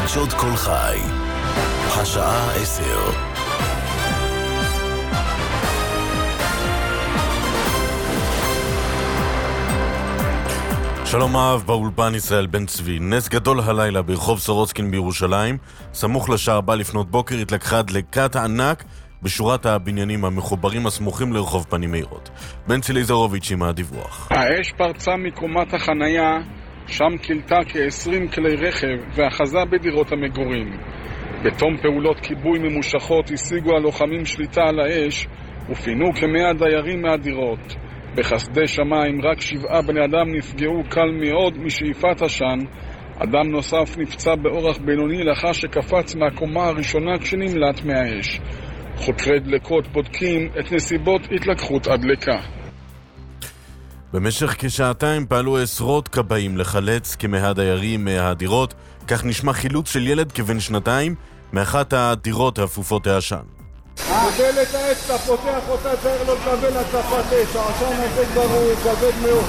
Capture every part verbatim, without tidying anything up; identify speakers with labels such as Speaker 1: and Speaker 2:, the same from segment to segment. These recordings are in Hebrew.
Speaker 1: חדשות כל חי, השעה עשר. שלום אהב, באולפן ישראל בן צבי. נס גדול הלילה ברחוב סורוצקין בירושלים, סמוך לשער בא לפנות בוקר, התלקחה דלקת ענק בשורת הבניינים המחוברים הסמוכים לרחוב פנים מאירות. בן צילי זרוביץ' עם הדיווח.
Speaker 2: האש פרצה מקומת החנייה, שם קלטה כ-עשרים כלי רכב ואחזה בדירות המגורים. בתום פעולות כיבוי ממושכות השיגו הלוחמים שליטה על האש ופינו כמאה דיירים מהדירות. בחסדי שמיים רק שבעה בני אדם נפגעו קל מאוד משאיפת עשן. אדם נוסף נפצע באורח בינוני לאחר שקפץ מהקומה הראשונה כשנמלט מהאש. חוקרי דלקות בודקים את נסיבות התלקחות הדלקה.
Speaker 3: במשך כשעתיים פעלו עשרות כבאים לחלץ כמאה דיירים מהדירות, כך נשמע חילוץ של ילד כבן שנתיים מאחת הדירות האפופות העשן.
Speaker 4: דלת האש, אתה פותח אותה, צריך לא לקבל הצפת אש, העשן הזה כבר הוא כבד מאוד.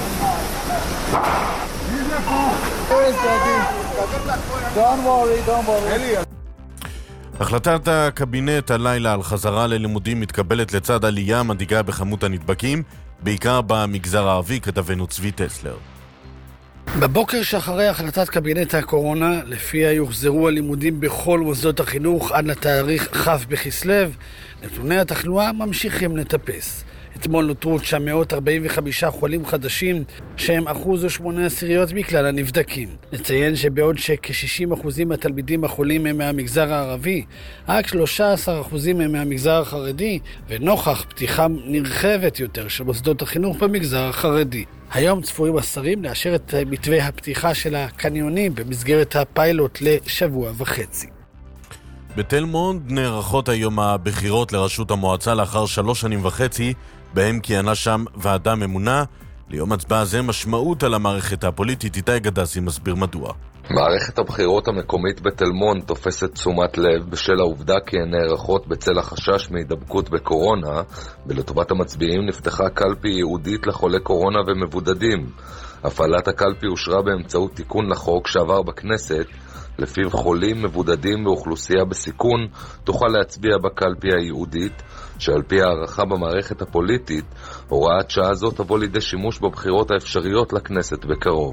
Speaker 4: מי זה פה? אש, דדי. Don't worry, don't worry.
Speaker 3: החלטת הקבינט הלילה על חזרה ללימודים מתקבלת לצד עלייה מדאיגה בכמות הנדבקים, בעיקר במגזר הערבי, כתבנו צבי טסלר.
Speaker 5: בבוקר שאחרי החלטת קבינט הקורונה, לפיה יוחזרו הלימודים בכל מוסדות החינוך עד לתאריך כ' בכסלו, נתוני התחלואה ממשיכים לטפס. אתמול נותרו תשע מאות ארבעים וחמישה חולים חדשים, שהם אחוז ושמונה עשיריות מכלל הנבדקים. נציין שבעוד שכ-שישים אחוזים מהתלמידים החולים הם מהמגזר הערבי, רק שלושה עשר אחוזים הם מהמגזר החרדי, ונוכח פתיחה נרחבת יותר של מוסדות החינוך במגזר החרדי. היום צפויים השרים לאשר את מתווה הפתיחה של הקניונים במסגרת הפיילוט לשבוע וחצי.
Speaker 3: בתל מונד נערכות היום הבחירות לראשות המועצה לאחר שלוש שנים וחצי, בהם כיהנה שם ועדה ממונה. ליום הצבעה זה משמעות על המערכת הפוליטית. איתי גדסי מסביר מדוע.
Speaker 6: מערכת הבחירות המקומית בתל מונד תופסת תשומת לב בשל העובדה כי הן נערכות בצל החשש מהידבקות בקורונה, ולטובת המצביעים נפתחה קלפי ייעודית לחולי קורונה ומבודדים. הפעלת הקלפי אושרה באמצעות תיקון לחוק שעבר בכנסת, לפיו חולים, מבודדים ואוכלוסייה בסיכון תוכל להצביע בקלפי הייעודית, שעל פי הערכה במערכת הפוליטית, הוראת שעה זאת תבוא לידי שימוש בבחירות האפשריות לכנסת בקרוב.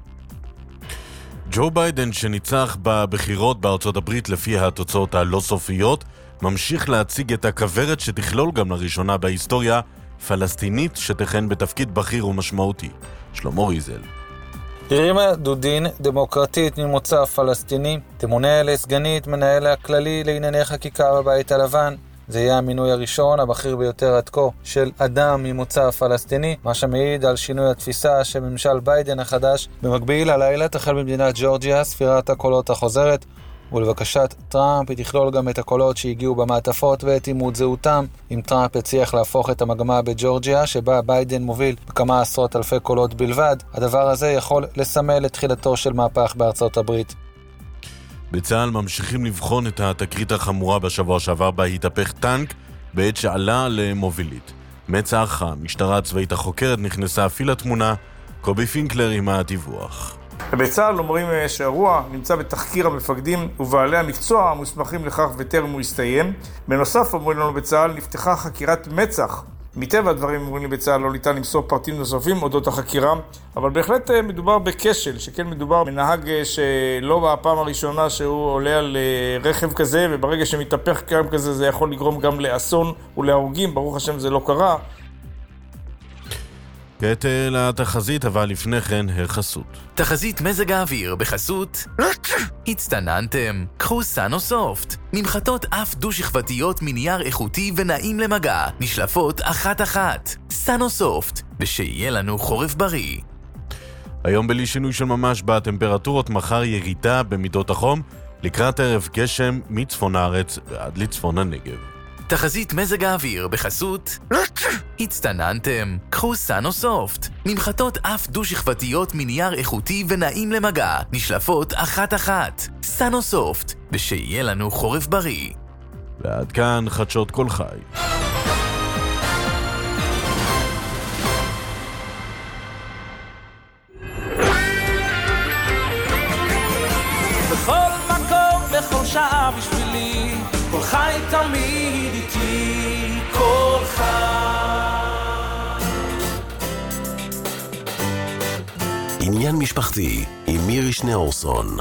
Speaker 3: ג'ו ביידן, שניצח בבחירות בארצות הברית לפי התוצאות הלא סופיות, ממשיך להציג את הכוורת שתכלול גם לראשונה בהיסטוריה פלסטינית שתכהן בתפקיד בכיר ומשמעותי. שלמה ריזל.
Speaker 7: רימה דודין, דמוקרטית ממוצא פלסטיני, תמונה לסגנית מנהל הכללי לענייני חקיקה בבית הלבן. זה יהיה המינוי הראשון, הבכיר ביותר עד כה, של אדם ממוצא פלסטיני, מה שמעיד על שינוי התפיסה של ממשל ביידן החדש. במקביל, הלילה תחל במדינת ג'ורג'יה ספירת הקולות החוזרת, ולבקשת טראמפ היא תכלול גם את הקולות שהגיעו במעטפות ואת אימות זהותם. אם טראמפ הצליח להפוך את המגמה בג'ורג'יה, שבה ביידן מוביל בכמה עשרות אלפי קולות בלבד, הדבר הזה יכול לסמל את תחילתו של מהפך בארצות הברית.
Speaker 3: בצה"ל ממשיכים לבחון את התקרית החמורה בשבוע שעבר בה התהפך טנק בעת שעלה למובילית. מצ"ח, המשטרה הצבאית החוקרת, נכנסה אפילו לתמונה. קובי פינקלר עם הדיווח.
Speaker 8: בצה"ל אומרים שהאירוע נמצא בתחקיר המפקדים ובעלי המקצוע המוסמכים לכך וטרם הוא הסתיים. בנוסף, אומרים לנו בצה"ל, נפתחה חקירת מצ"ח. מטבע הדברים אומרים לי בצה"ל לא ניתן למסור פרטים נוספים אודות החקירה, אבל בהחלט מדובר בכשל, שכן מדובר בנהג שלא בפעם הראשונה שהוא עולה על רכב כזה, וברגע שמתהפך קרם כזה זה יכול לגרום גם לאסון ולהרוגים. ברוך השם זה לא קרה.
Speaker 3: כעת לתחזית, אבל לפני כן החסות.
Speaker 1: תחזית מזג האוויר בחסות הצטננתם, קחו סאנוסופט, ממחטות אף דו-שכבתיות מנייר איכותי ונעים למגע, נשלפות אחת אחת. סאנוסופט, ושיהיה לנו חורף בריא.
Speaker 3: היום בלי שינוי של ממש בטמפרטורות, מחר ירידה במידות החום, לקראת ערב גשם מצפון הארץ ועד לצפון הנגב.
Speaker 1: תחזית מזג האוויר בחסות הצטננתם, קחו סאנוסופט, ממחטות אף דו-שכבתיות מנייר איכותי ונעים למגע, נשלפות אחת אחת. סאנוסופט, ושיהיה לנו חורף בריא.
Speaker 3: ועד כאן חדשות כל חי.
Speaker 9: בכל מקום תמיד איתי כל חי.
Speaker 10: עניין משפחתי עם מירי שניאורסון.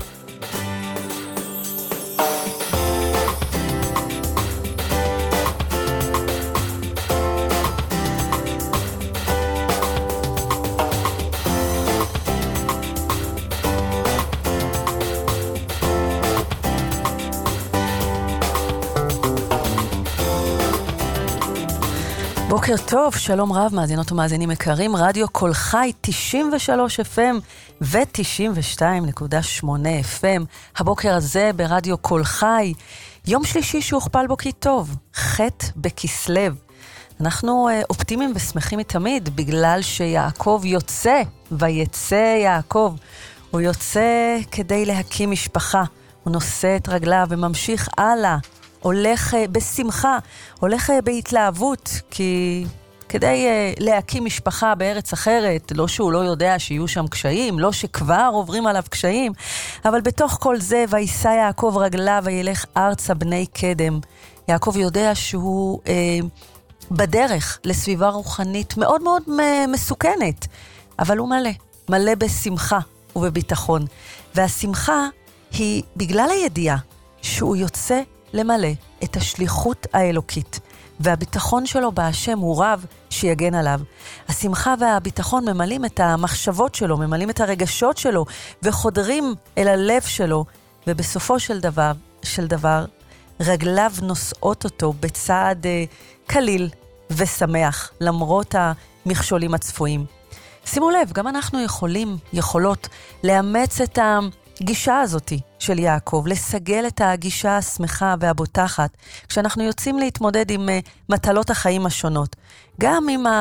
Speaker 11: בוקר טוב, שלום רב, מאזינות ומאזינים יקרים, רדיו כל חי תשעים ושלוש אף אם ו-תשעים ושתיים נקודה שמונה אף אם. הבוקר הזה ברדיו כל חי, יום שלישי שהוכפל בו כי טוב, חטא בכסלו. אנחנו אופטימיים ושמחים מתמיד, בגלל שיעקב יוצא, ויצא יעקב. הוא יוצא כדי להקים משפחה, הוא נושא את רגליו וממשיך הלאה. הולך בשמחה, הולך בהתלהבות, כי כדי להקים משפחה בארץ אחרת, לא שהוא לא יודע שיהיו שם קשיים, לא שכבר עוברים עליו קשיים, אבל בתוך כל זה, וישא יעקב רגליו וילך ארצה בני קדם. יעקב יודע שהוא אה, בדרך לסביבה רוחנית מאוד מאוד מסוכנת, אבל הוא מלא, מלא בשמחה ובביטחון. והשמחה היא בגלל הידיעה שהוא יוצא למלא את השליחות האלוקית, והביטחון שלו בהשם הוא רב שיגן עליו. השמחה והביטחון ממלאים את המחשבות שלו, ממלאים את הרגשות שלו, וחודרים אל הלב שלו, ובסופו של דבר, של דבר רגליו נושאות אותו בצעד אה, קליל ושמח, למרות המכשולים הצפויים. שימו לב, גם אנחנו יכולים, יכולות, לאמץ את ה... גישה הזאת של יעקב, לסגל את הגישה השמחה והבוטחת, כשאנחנו יוצאים להתמודד עם מטלות החיים השונות. גם אם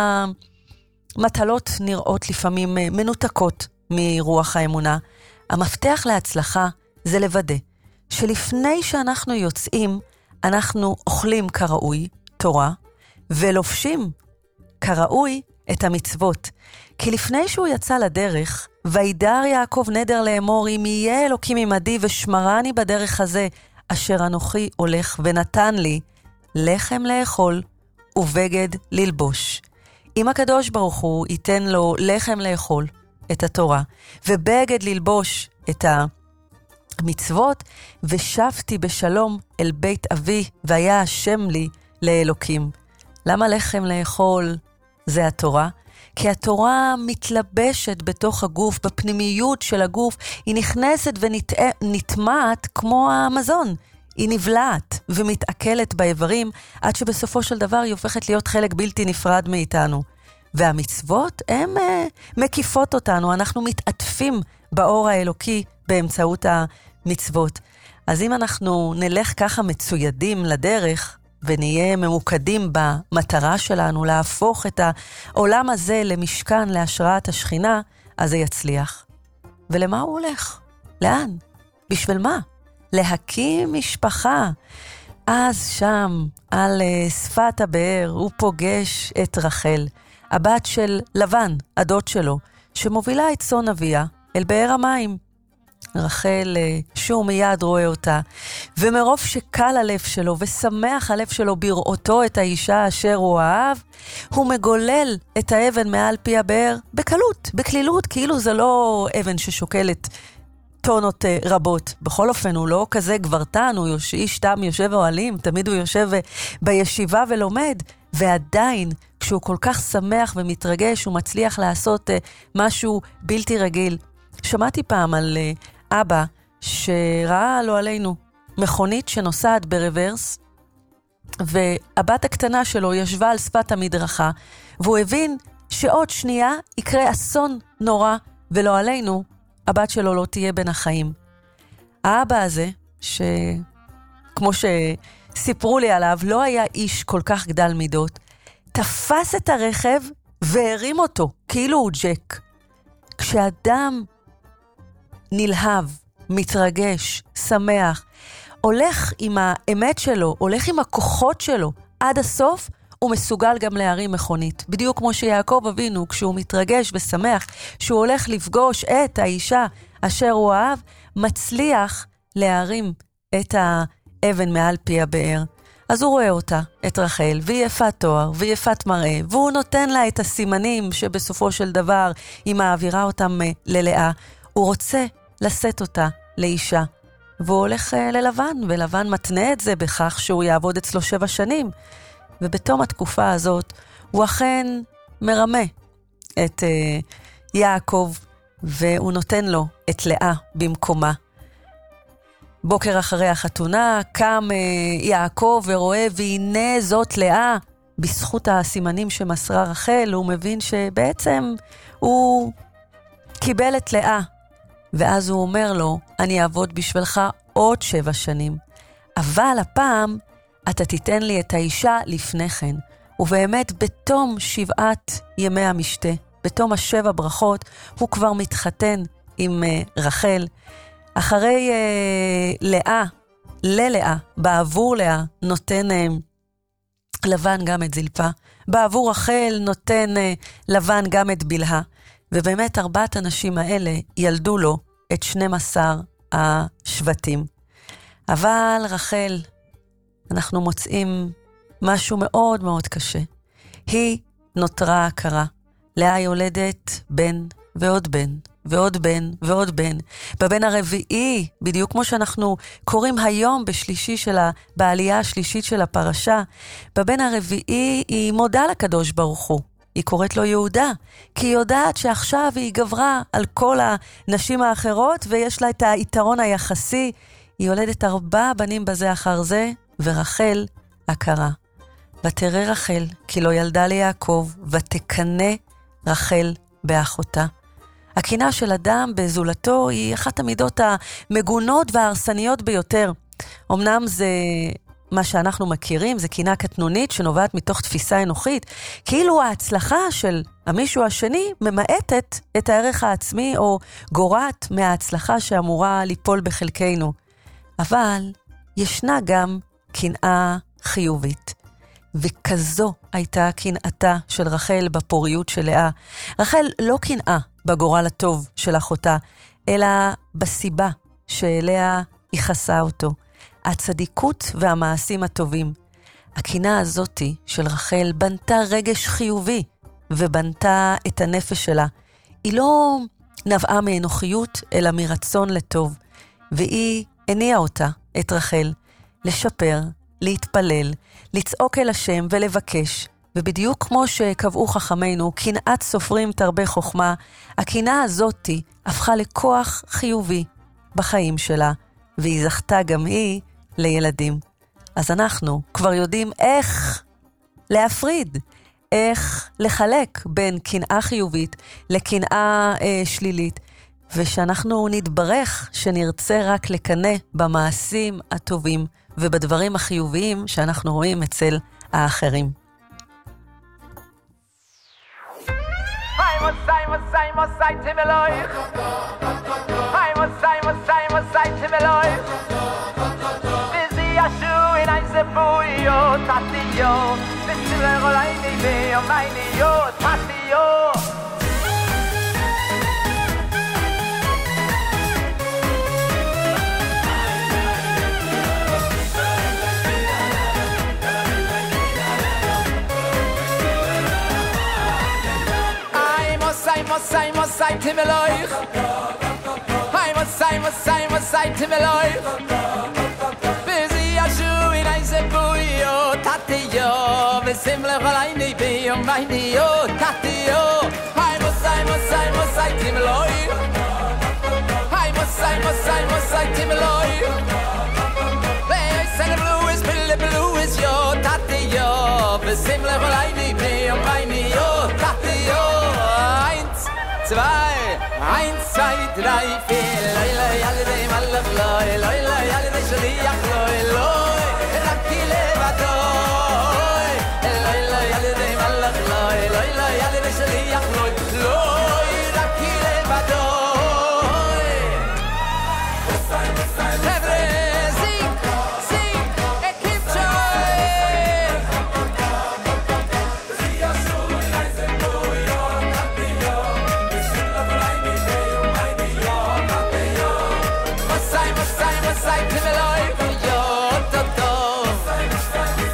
Speaker 11: המטלות נראות לפעמים מנותקות מרוח האמונה, המפתח להצלחה זה לוודא שלפני שאנחנו יוצאים, אנחנו אוכלים כראוי תורה, ולובשים כראוי את המצוות. כי לפני שהוא יצא לדרך, וידר יעקב נדר לאמור, אם יהיה אלוקים עמדי ושמרני בדרך הזה, אשר אנוכי הולך ונתן לי לחם לאכול ובגד ללבוש. אם הקדוש ברוך הוא ייתן לו לחם לאכול, את התורה, ובגד ללבוש את המצוות, ושבתי בשלום אל בית אבי, והיה השם לי לאלוקים. למה לחם לאכול זה התורה? כי התורה מתלבשת בתוך הגוף, בפנימיות של הגוף, היא נכנסת ונטמעת כמו המזון. היא נבלעת ומתעכלת באיברים, עד שבסופו של דבר היא הופכת להיות חלק בלתי נפרד מאיתנו. והמצוות הן uh, מקיפות אותנו, אנחנו מתעטפים באור האלוקי באמצעות המצוות. אז אם אנחנו נלך ככה מצוידים לדרך, ונהיה ממוקדים במטרה שלנו, להפוך את העולם הזה למשכן, להשראת השכינה, אז זה יצליח. ולמה הוא הולך? לאן? בשביל מה? להקים משפחה. אז שם, על שפת הבאר, הוא פוגש את רחל, הבת של לבן, הדוד שלו, שמובילה את צאן אביה אל באר המים. רחל שהוא מיד רואה אותה, ומרוב שקל הלב שלו ושמח הלב שלו בראותו את האישה אשר הוא אהב, הוא מגולל את האבן מעל פי הבאר בקלות, בקלילות, כאילו זה לא אבן ששוקלת טונות רבות. בכל אופן הוא לא כזה גברתן, הוא איש תם יושב אוהלים, תמיד הוא יושב בישיבה ולומד, ועדיין כשהוא כל כך שמח ומתרגש הוא מצליח לעשות משהו בלתי רגיל. שמעתי פעם על אבא שראה לו עלינו מכונית שנוסעת ברוורס, והבת הקטנה שלו ישבה על שפת המדרכה, והוא הבין שעוד שנייה יקרה אסון נורא, ולא עלינו, הבת שלו לא תהיה בין החיים. האבא הזה, שכמו שסיפרו לי עליו, לא היה איש כל כך גדל מידות, תפס את הרכב והרים אותו, כאילו הוא ג'ק. כשאדם נלהב, מתרגש, שמח, הולך עם האמת שלו, הולך עם הכוחות שלו, עד הסוף הוא מסוגל גם להרים מכונית. בדיוק כמו שיעקב אבינו, כשהוא מתרגש ושמח, שהוא הולך לפגוש את האישה אשר הוא אהב, מצליח להרים את האבן מעל פי הבאר. אז הוא רואה אותה, את רחל, והיא יפת תואר, והיא יפת מראה, והוא נותן לה את הסימנים שבסופו של דבר היא מעבירה אותם ללאה. הוא רוצה לשאת אותה לאישה, והוא הולך ללבן, ולבן מתנה את זה בכך שהוא יעבוד אצלו שבע שנים. ובתום התקופה הזאת, הוא אכן מרמה את uh, יעקב, והוא נותן לו את לאה במקומה. בוקר אחרי החתונה, קם uh, יעקב ורואה, והנה זאת לאה. בזכות הסימנים שמסרה רחל, הוא מבין שבעצם הוא קיבל את לאה. ואז הוא אומר לו, אני אעבוד בשבילך עוד שבע שנים. אבל הפעם אתה תיתן לי את האישה לפני כן. ובאמת בתום שבעת ימי המשתה, בתום השבע ברכות, הוא כבר מתחתן עם uh, רחל. אחרי uh, לאה, ללאה, בעבור לאה, נותן uh, לבן גם את זלפה. בעבור רחל נותן uh, לבן גם את בלהה. ובאמת ארבעת הנשים האלה ילדו לו את שנים עשר השבטים. אבל רחל, אנחנו מוצאים משהו מאוד מאוד קשה. היא נותרה הכרה. לאה יולדת בן ועוד בן ועוד בן ועוד בן. בבן הרביעי, בדיוק כמו שאנחנו קוראים היום בשלישי שלה, בעלייה השלישית של הפרשה, בבן הרביעי היא מודה לקדוש ברוך הוא. היא קוראת לו יהודה, כי היא יודעת שעכשיו היא גברה על כל הנשים האחרות, ויש לה את היתרון היחסי. היא יולדת ארבע בנים בזה אחר זה, ורחל הכרה. ותרא רחל, כי לא ילדה ליעקב, ותקנה רחל באחותה. הקינה של אדם בזולתו היא אחת המידות המגונות וההרסניות ביותר. אמנם זה מה שאנחנו מכירים, זה קינה קטנונית שנובעת מתוך תפיסה אנוכית, כאילו ההצלחה של המישהו השני ממעטת את הערך העצמי או גורעת מההצלחה שאמורה ליפול בחלקנו. אבל ישנה גם קנאה חיובית. וכזו הייתה קנאתה של רחל בפוריות של לאה. רחל לא קנאה בגורל הטוב של אחותה, אלא בסיבה שאליה ייחסה אותו. הצדיקות והמעשים הטובים. הקנאה הזאת של רחל בנתה רגש חיובי, ובנתה את הנפש שלה. היא לא נבעה מאנוכיות, אלא מרצון לטוב. והיא הניעה אותה, את רחל, לשפר, להתפלל, לצעוק אל השם ולבקש. ובדיוק כמו שקבעו חכמינו, קנאת סופרים תרבה חוכמה, הקנאה הזאת הפכה לכוח חיובי בחיים שלה, והיא זכתה גם היא לילדים. אז אנחנו כבר יודעים איך להפריד, איך לחלק בין קנאה חיובית לקנאה אה, שלילית, ושאנחנו נתברך שנרצה רק לקנא במעשים הטובים ובדברים החיוביים שאנחנו רואים אצל האחרים.
Speaker 9: Sei mo sei tim eloich Hai mo sei mo sei mo sei tim eloich Bizi yashu in ein zebuyo Tati yo Vizim lecholai ni bi yo Maini yo Tati yo Hai mo sei mo sei mo sei tim eloich Hai mo sei mo sei mo sei tim eloich Vei sen blue is pille blue is yo Tati yo Vizim lecholai ni bi yo Maini yo Tati yo zwei, eins, zwei, drei, vier, loi, loi, alle dei malach, loi, loi, loi, alle dei shliach, loi, loi, rakki levadoi, loi, loi, alle dei malach, loi, loi, loi, alle dei shliach, loi, loi, rakki levadoi. Hevre, sing, sing, ekip joy. Sei tim eloich yo to to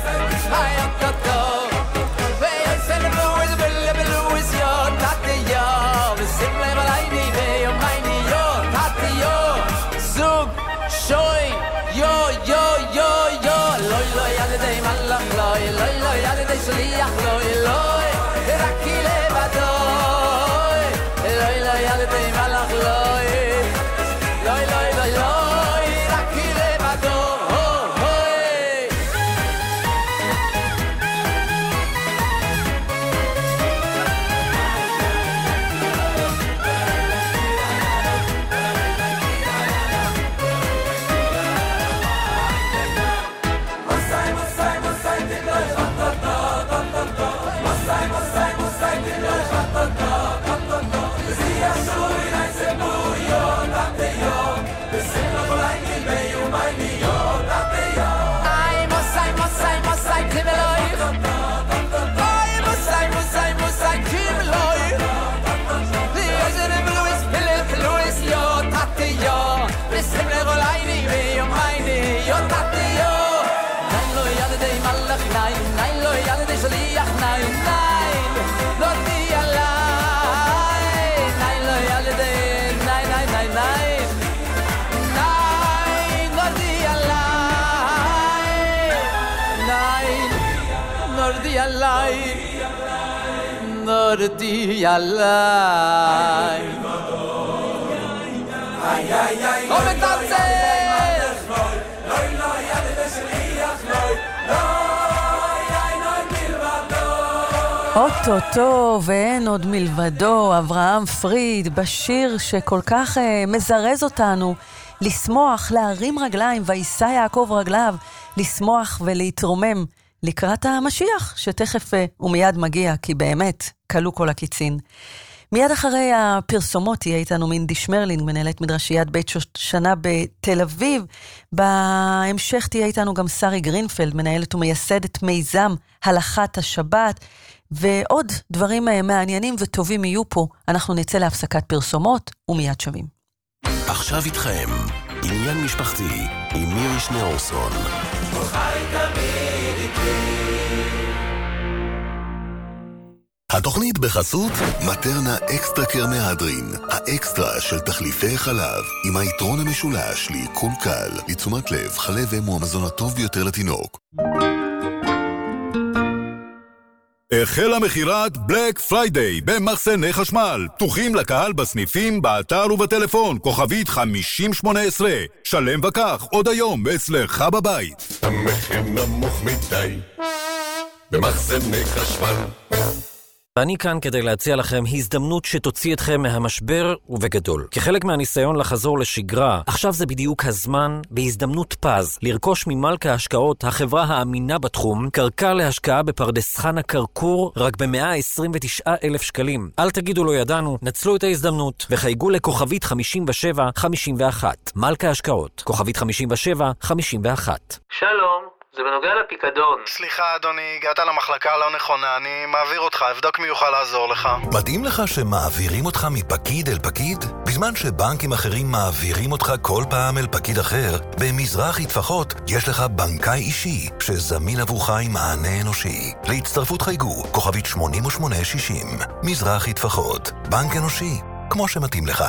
Speaker 9: שליח לא אלוהי רק היא לבדו אלוהי לא ילדי מלאך לא לא לא לא לא רק היא לבדו נורדי עליי
Speaker 11: אוטוטו ואין עוד מלבדו, אברהם פריד בשיר שכל כך uh, מזרז אותנו לשמוח, להרים רגליים, וישא יעקב רגליו, לשמוח ולהתרומם לקראת המשיח שתכף uh, ומיד מגיע, כי באמת קלו כל הקיצין. מיד אחרי הפרסומות תהיה איתנו מינדי שמרלינג, מנהלת מדרשיית בית שושנה בתל אביב. בהמשך תהיה איתנו גם שרי גרינפלד, מנהלת ומייסדת מיזם הלכת השבת, ועוד דברים מעניינים וטובים יהיו פה. אנחנו נצא להפסקת פרסומות ומיד שווים.
Speaker 10: עכשיו איתכם, עניין משפחתי עם מירי שניאורסון. התוכנית בחסות מטרנה אקסטרה קר מהדרין, האקסטרה של תחליפי חלב, עם היתרון המשולש לעיכול קל, לתשומת לב, חלב אם הוא המזון הטוב ביותר לתינוק. החלה מחירת בלק פריידיי במחסני חשמל, פתוחים לקהל בסניפים, באתר ובטלפון, כוכבית חמישים שמונה עשרה. שלם וכך עוד היום אצלך בבית.
Speaker 12: המחיר נמוך מדי במחסני חשמל.
Speaker 13: ואני כאן כדי להציע לכם הזדמנות שתוציא אתכם מהמשבר ובגדול. כחלק מהניסיון לחזור לשגרה, עכשיו זה בדיוק הזמן, בהזדמנות פז, לרכוש ממלכה ההשקעות, החברה האמינה בתחום, קרקע להשקעה בפרדס חנה קרקור, רק ב-מאה עשרים ותשעה אלף שקלים. אל תגידו לא ידענו, נצלו את ההזדמנות, וחייגו לכוכבית חמישים ושבע חמישים ואחת. מלכה ההשקעות, כוכבית חמישים ושבע חמישים ואחת.
Speaker 14: שלום. זה בנוגע לפיקדון.
Speaker 15: סליחה אדוני, הגעת למחלקה לא נכונה, אני מעביר אותך, אבדוק מי יוכל לעזור לך.
Speaker 16: מתאים לך שמעבירים אותך מפקיד אל פקיד? בזמן שבנקים אחרים מעבירים אותך כל פעם אל פקיד אחר, במזרחי טפחות יש לך בנקאי אישי, שזמין עבורך עם מענה אנושי. להצטרפות חייגו, כוכבית שמונים ושמונה שישים. מזרחי טפחות, בנק אנושי, כמו שמתאים לך.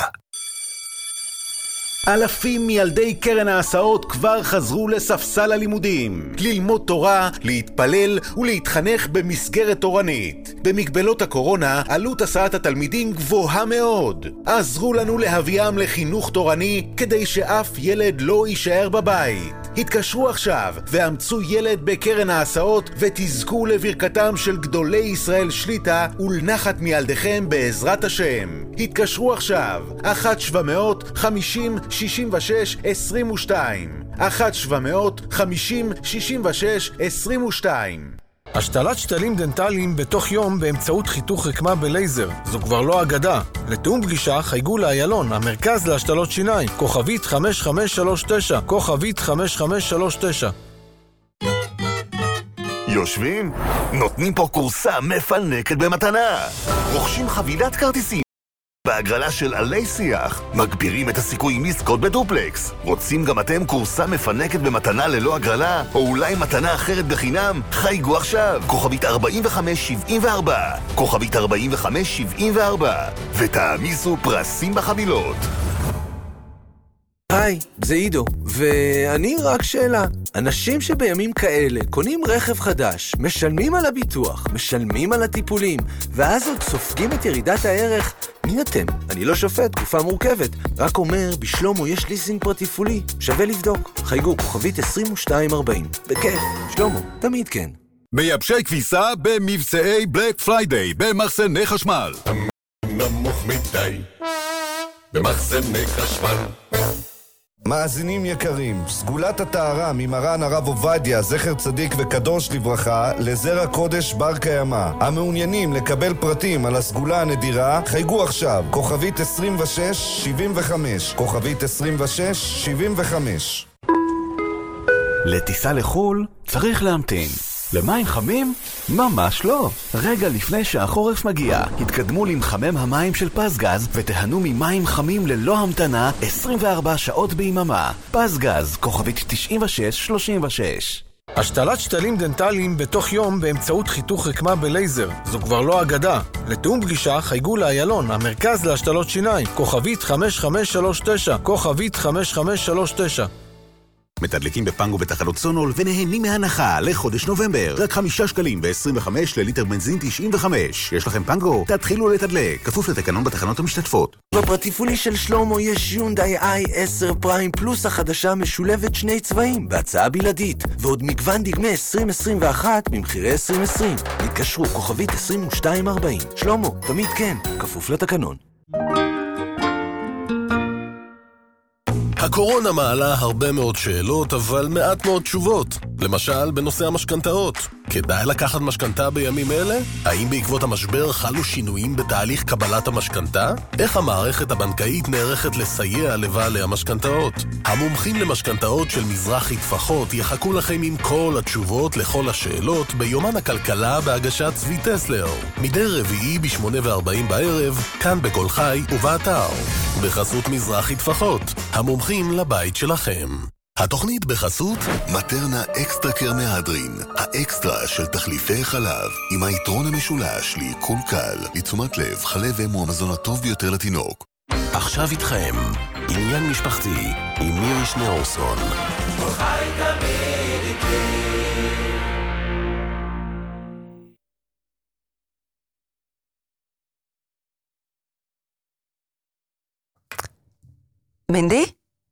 Speaker 17: אלפים מילדי קרן ההסעות כבר חזרו לספסל הלימודים, ללמוד תורה, להתפלל ולהתחנך במסגרת תורנית. במגבלות הקורונה עלות הסעת התלמידים גבוהה מאוד. עזרו לנו להביאם לחינוך תורני כדי שאף ילד לא יישאר בבית. התקשרו עכשיו ואמצו ילד בקרן ההסעות ותזכו לברכתם של גדולי ישראל שליטה ולנחת מילדיכם בעזרת השם. התקשרו עכשיו אחת שבע מאות חמישים שישים ושש עשרים ושתיים אחת שבע מאות חמישים שישים ושש עשרים ושתיים.
Speaker 18: השתלת שתלים דנטליים בתוך יום באמצעות חיתוך רקמה בלייזר. זו כבר לא אגדה. לתאום פגישה חייגו לאיילון, המרכז להשתלות שיניים, כוכבית חמש חמש שלוש תשע, כוכבית חמש חמש שלוש תשע.
Speaker 19: יושבים? נותנים פה קורסה מפנקת במתנה. רוכשים חבילת כרטיסים בהגרלה של עלי שיח, מגבירים את הסיכויים לזכות בדופלקס. רוצים גם אתם קורסה מפנקת במתנה ללא הגרלה, או אולי מתנה אחרת בחינם? חייגו עכשיו, כוכבית ארבעים וחמש שבעים וארבע, כוכבית ארבעים וחמש שבעים וארבע, ותעמיסו פרסים בחבילות.
Speaker 20: היי, זה עידו, ואני רק שאלה. אנשים שבימים כאלה קונים רכב חדש, משלמים על הביטוח, משלמים על הטיפולים, ואז עוד סופגים את ירידת הערך, מי אתם? אני לא שופט, תקופה מורכבת. רק אומר, בשלומו יש ליסינג פרטי פולי, שווה לבדוק. חייגו, כוכבית עשרים ושתיים ארבעים. בכיף, שלומו, תמיד כן.
Speaker 10: מייבשי כביסה במבצעי בלק פריידיי במחסני חשמל.
Speaker 12: נמוך מדי במחסני חשמל.
Speaker 21: מאזינים יקרים, סגולת הטהרה ממרן הרב עובדיה, זכר צדיק וקדוש לברכה, לזרע קודש בר קיימא. המעוניינים לקבל פרטים על הסגולה הנדירה, חייגו עכשיו, כוכבית עשרים ושש שבעים וחמש, כוכבית עשרים ושש שבעים וחמש.
Speaker 22: לטיסה לחול צריך להמתין. למים חמים? ממש לא. רגע לפני שהחורף מגיע, התקדמו למחמם המים של פסגז ותהנו ממים חמים ללא המתנה עשרים וארבע שעות ביממה. פסגז, כוכבית תשעים ושש שלושים ושש.
Speaker 18: השתלת שתלים דנטליים בתוך יום באמצעות חיתוך רקמה בלייזר. זו כבר לא אגדה. לתאום פגישה חייגו לאיילון, המרכז להשתלות שיניים, כוכבית חמש חמש שלוש תשע, כוכבית חמש חמש שלוש תשע.
Speaker 17: מתדלקים בפנגו בתחנות סונול ונהנים מהנחה לחודש נובמבר. רק חמישה שקלים ו-עשרים וחמש לליטר בנזין תשעים וחמש. יש לכם פנגו? תתחילו לתדלק. כפוף לתקנון בתחנות המשתתפות.
Speaker 20: בפרטיפולי של שלומו יש יונדאי איי עשר פריים פלוס החדשה משולבת שני צבעים בהצעה בלעדית. ועוד מגוון דגמי עשרים עשרים ואחת במחירי עשרים עשרים. התקשרו כוכבית עשרים ושתיים ארבעים. שלומו, תמיד כן. כפוף לתקנון.
Speaker 23: הקורונה מעלה הרבה מאוד שאלות, אבל מעט מאוד תשובות. למשל, בנושא המשכנתאות. כדאי לקחת משכנתה בימים אלה? האם בעקבות המשבר חלו שינויים בתהליך קבלת המשכנתה? איך המערכת הבנקאית נערכת לסייע לבעלי המשכנתאות? המומחים למשכנתאות של מזרחי טפחות יחכו לכם עם כל התשובות לכל השאלות ביומן הכלכלה בהגשת צבי טסלר. מדי רביעי בשמונה וארבעים בערב, כאן בכל חי ובאתר. בחסות מזרחי טפחות, המומחים לבית שלכם. התוכנית בחסות
Speaker 19: מטרנה אקסטרה קר מהדרין, האקסטרה של תחליפי חלב, עם היתרון המשולש לעיכול קל, לתשומת לב, חלב הוא המזון הטוב ביותר לתינוק.
Speaker 23: עכשיו איתכם, עניין משפחתי, עם מירי שניאורסון.
Speaker 9: חי תמיד איתי.
Speaker 11: מנדי?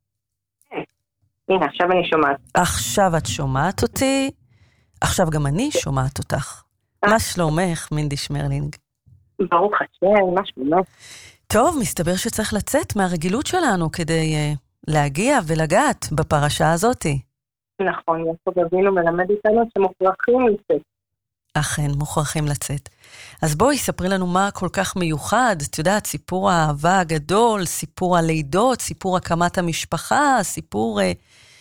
Speaker 24: הנה, עכשיו אני שומעת.
Speaker 11: עכשיו את שומעת אותי, עכשיו גם אני שומעת אותך. מה שלומך, מנדי שמרלינג?
Speaker 24: ברוך השם, מה שלומך?
Speaker 11: טוב, מסתבר שצריך לצאת מהרגילות שלנו כדי uh, להגיע ולגעת בפרשה הזאת.
Speaker 24: נכון, יעקב אבינו מלמד איתנו שמוכרחים לצאת.
Speaker 11: אכן, מוכרחים לצאת. אז בואי, ספרי לנו מה כל כך מיוחד. את יודעת, סיפור האהבה הגדול, סיפור הלידות, סיפור הקמת המשפחה, סיפור... Uh,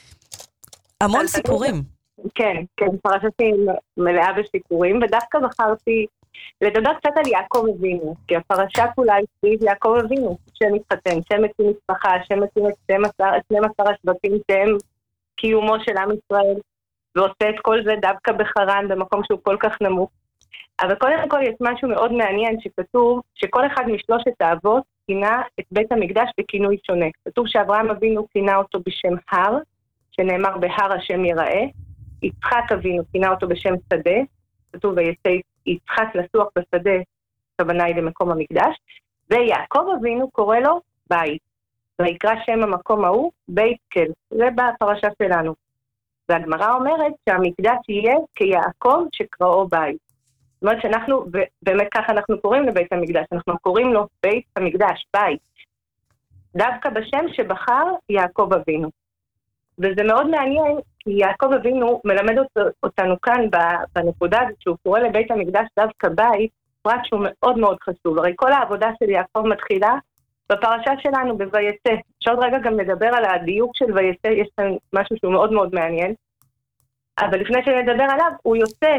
Speaker 11: המון סיפורים.
Speaker 24: כן, כן, פרשתי מלאה בסיפורים, ודווקא בחרתי לדבר קצת על יעקב אבינו, כי הפרשה כולה היא סביב יעקב אבינו, שמתחתן, שמקים משפחה, שמקים את שנים עשר השבטים, שהם קיומו של עם ישראל, ועושה את כל זה דווקא בחרן, במקום שהוא כל כך נמוך. אבל קודם כל יש משהו מאוד מעניין שכתוב שכל אחד משלושת האבות כינה את בית המקדש בכינוי שונה. כתוב שאברהם אבינו כינה אותו בשם הר, שנאמר בהר השם יראה, יצחק אבינו כינה אותו בשם שדה, כתוב ויצא יצחק לסוח בשדה, הכוונה היא למקום המקדש, ויעקב אבינו קורא לו בית, ויקרא שם המקום ההוא בית כל, זה בפרשה שלנו. והגמרא אומרת שהמקדש יהיה כיעקב שקראו בית. זאת אומרת שאנחנו, באמת ככה אנחנו קוראים לבית המקדש, אנחנו קוראים לו בית המקדש, בית. דווקא בשם שבחר יעקב אבינו. וזה מאוד מעניין, כי יעקב אבינו מלמד אותנו כאן בנקודה הזאת, שהוא קורא לבית המקדש דווקא בית, פרט שהוא מאוד מאוד חשוב. הרי כל העבודה של יעקב מתחילה בפרשה שלנו בויצא. אפשר עוד רגע גם לדבר על הדיוק של ויצא, יש כאן משהו שהוא מאוד מאוד מעניין. אבל לפני שנדבר עליו, הוא יוצא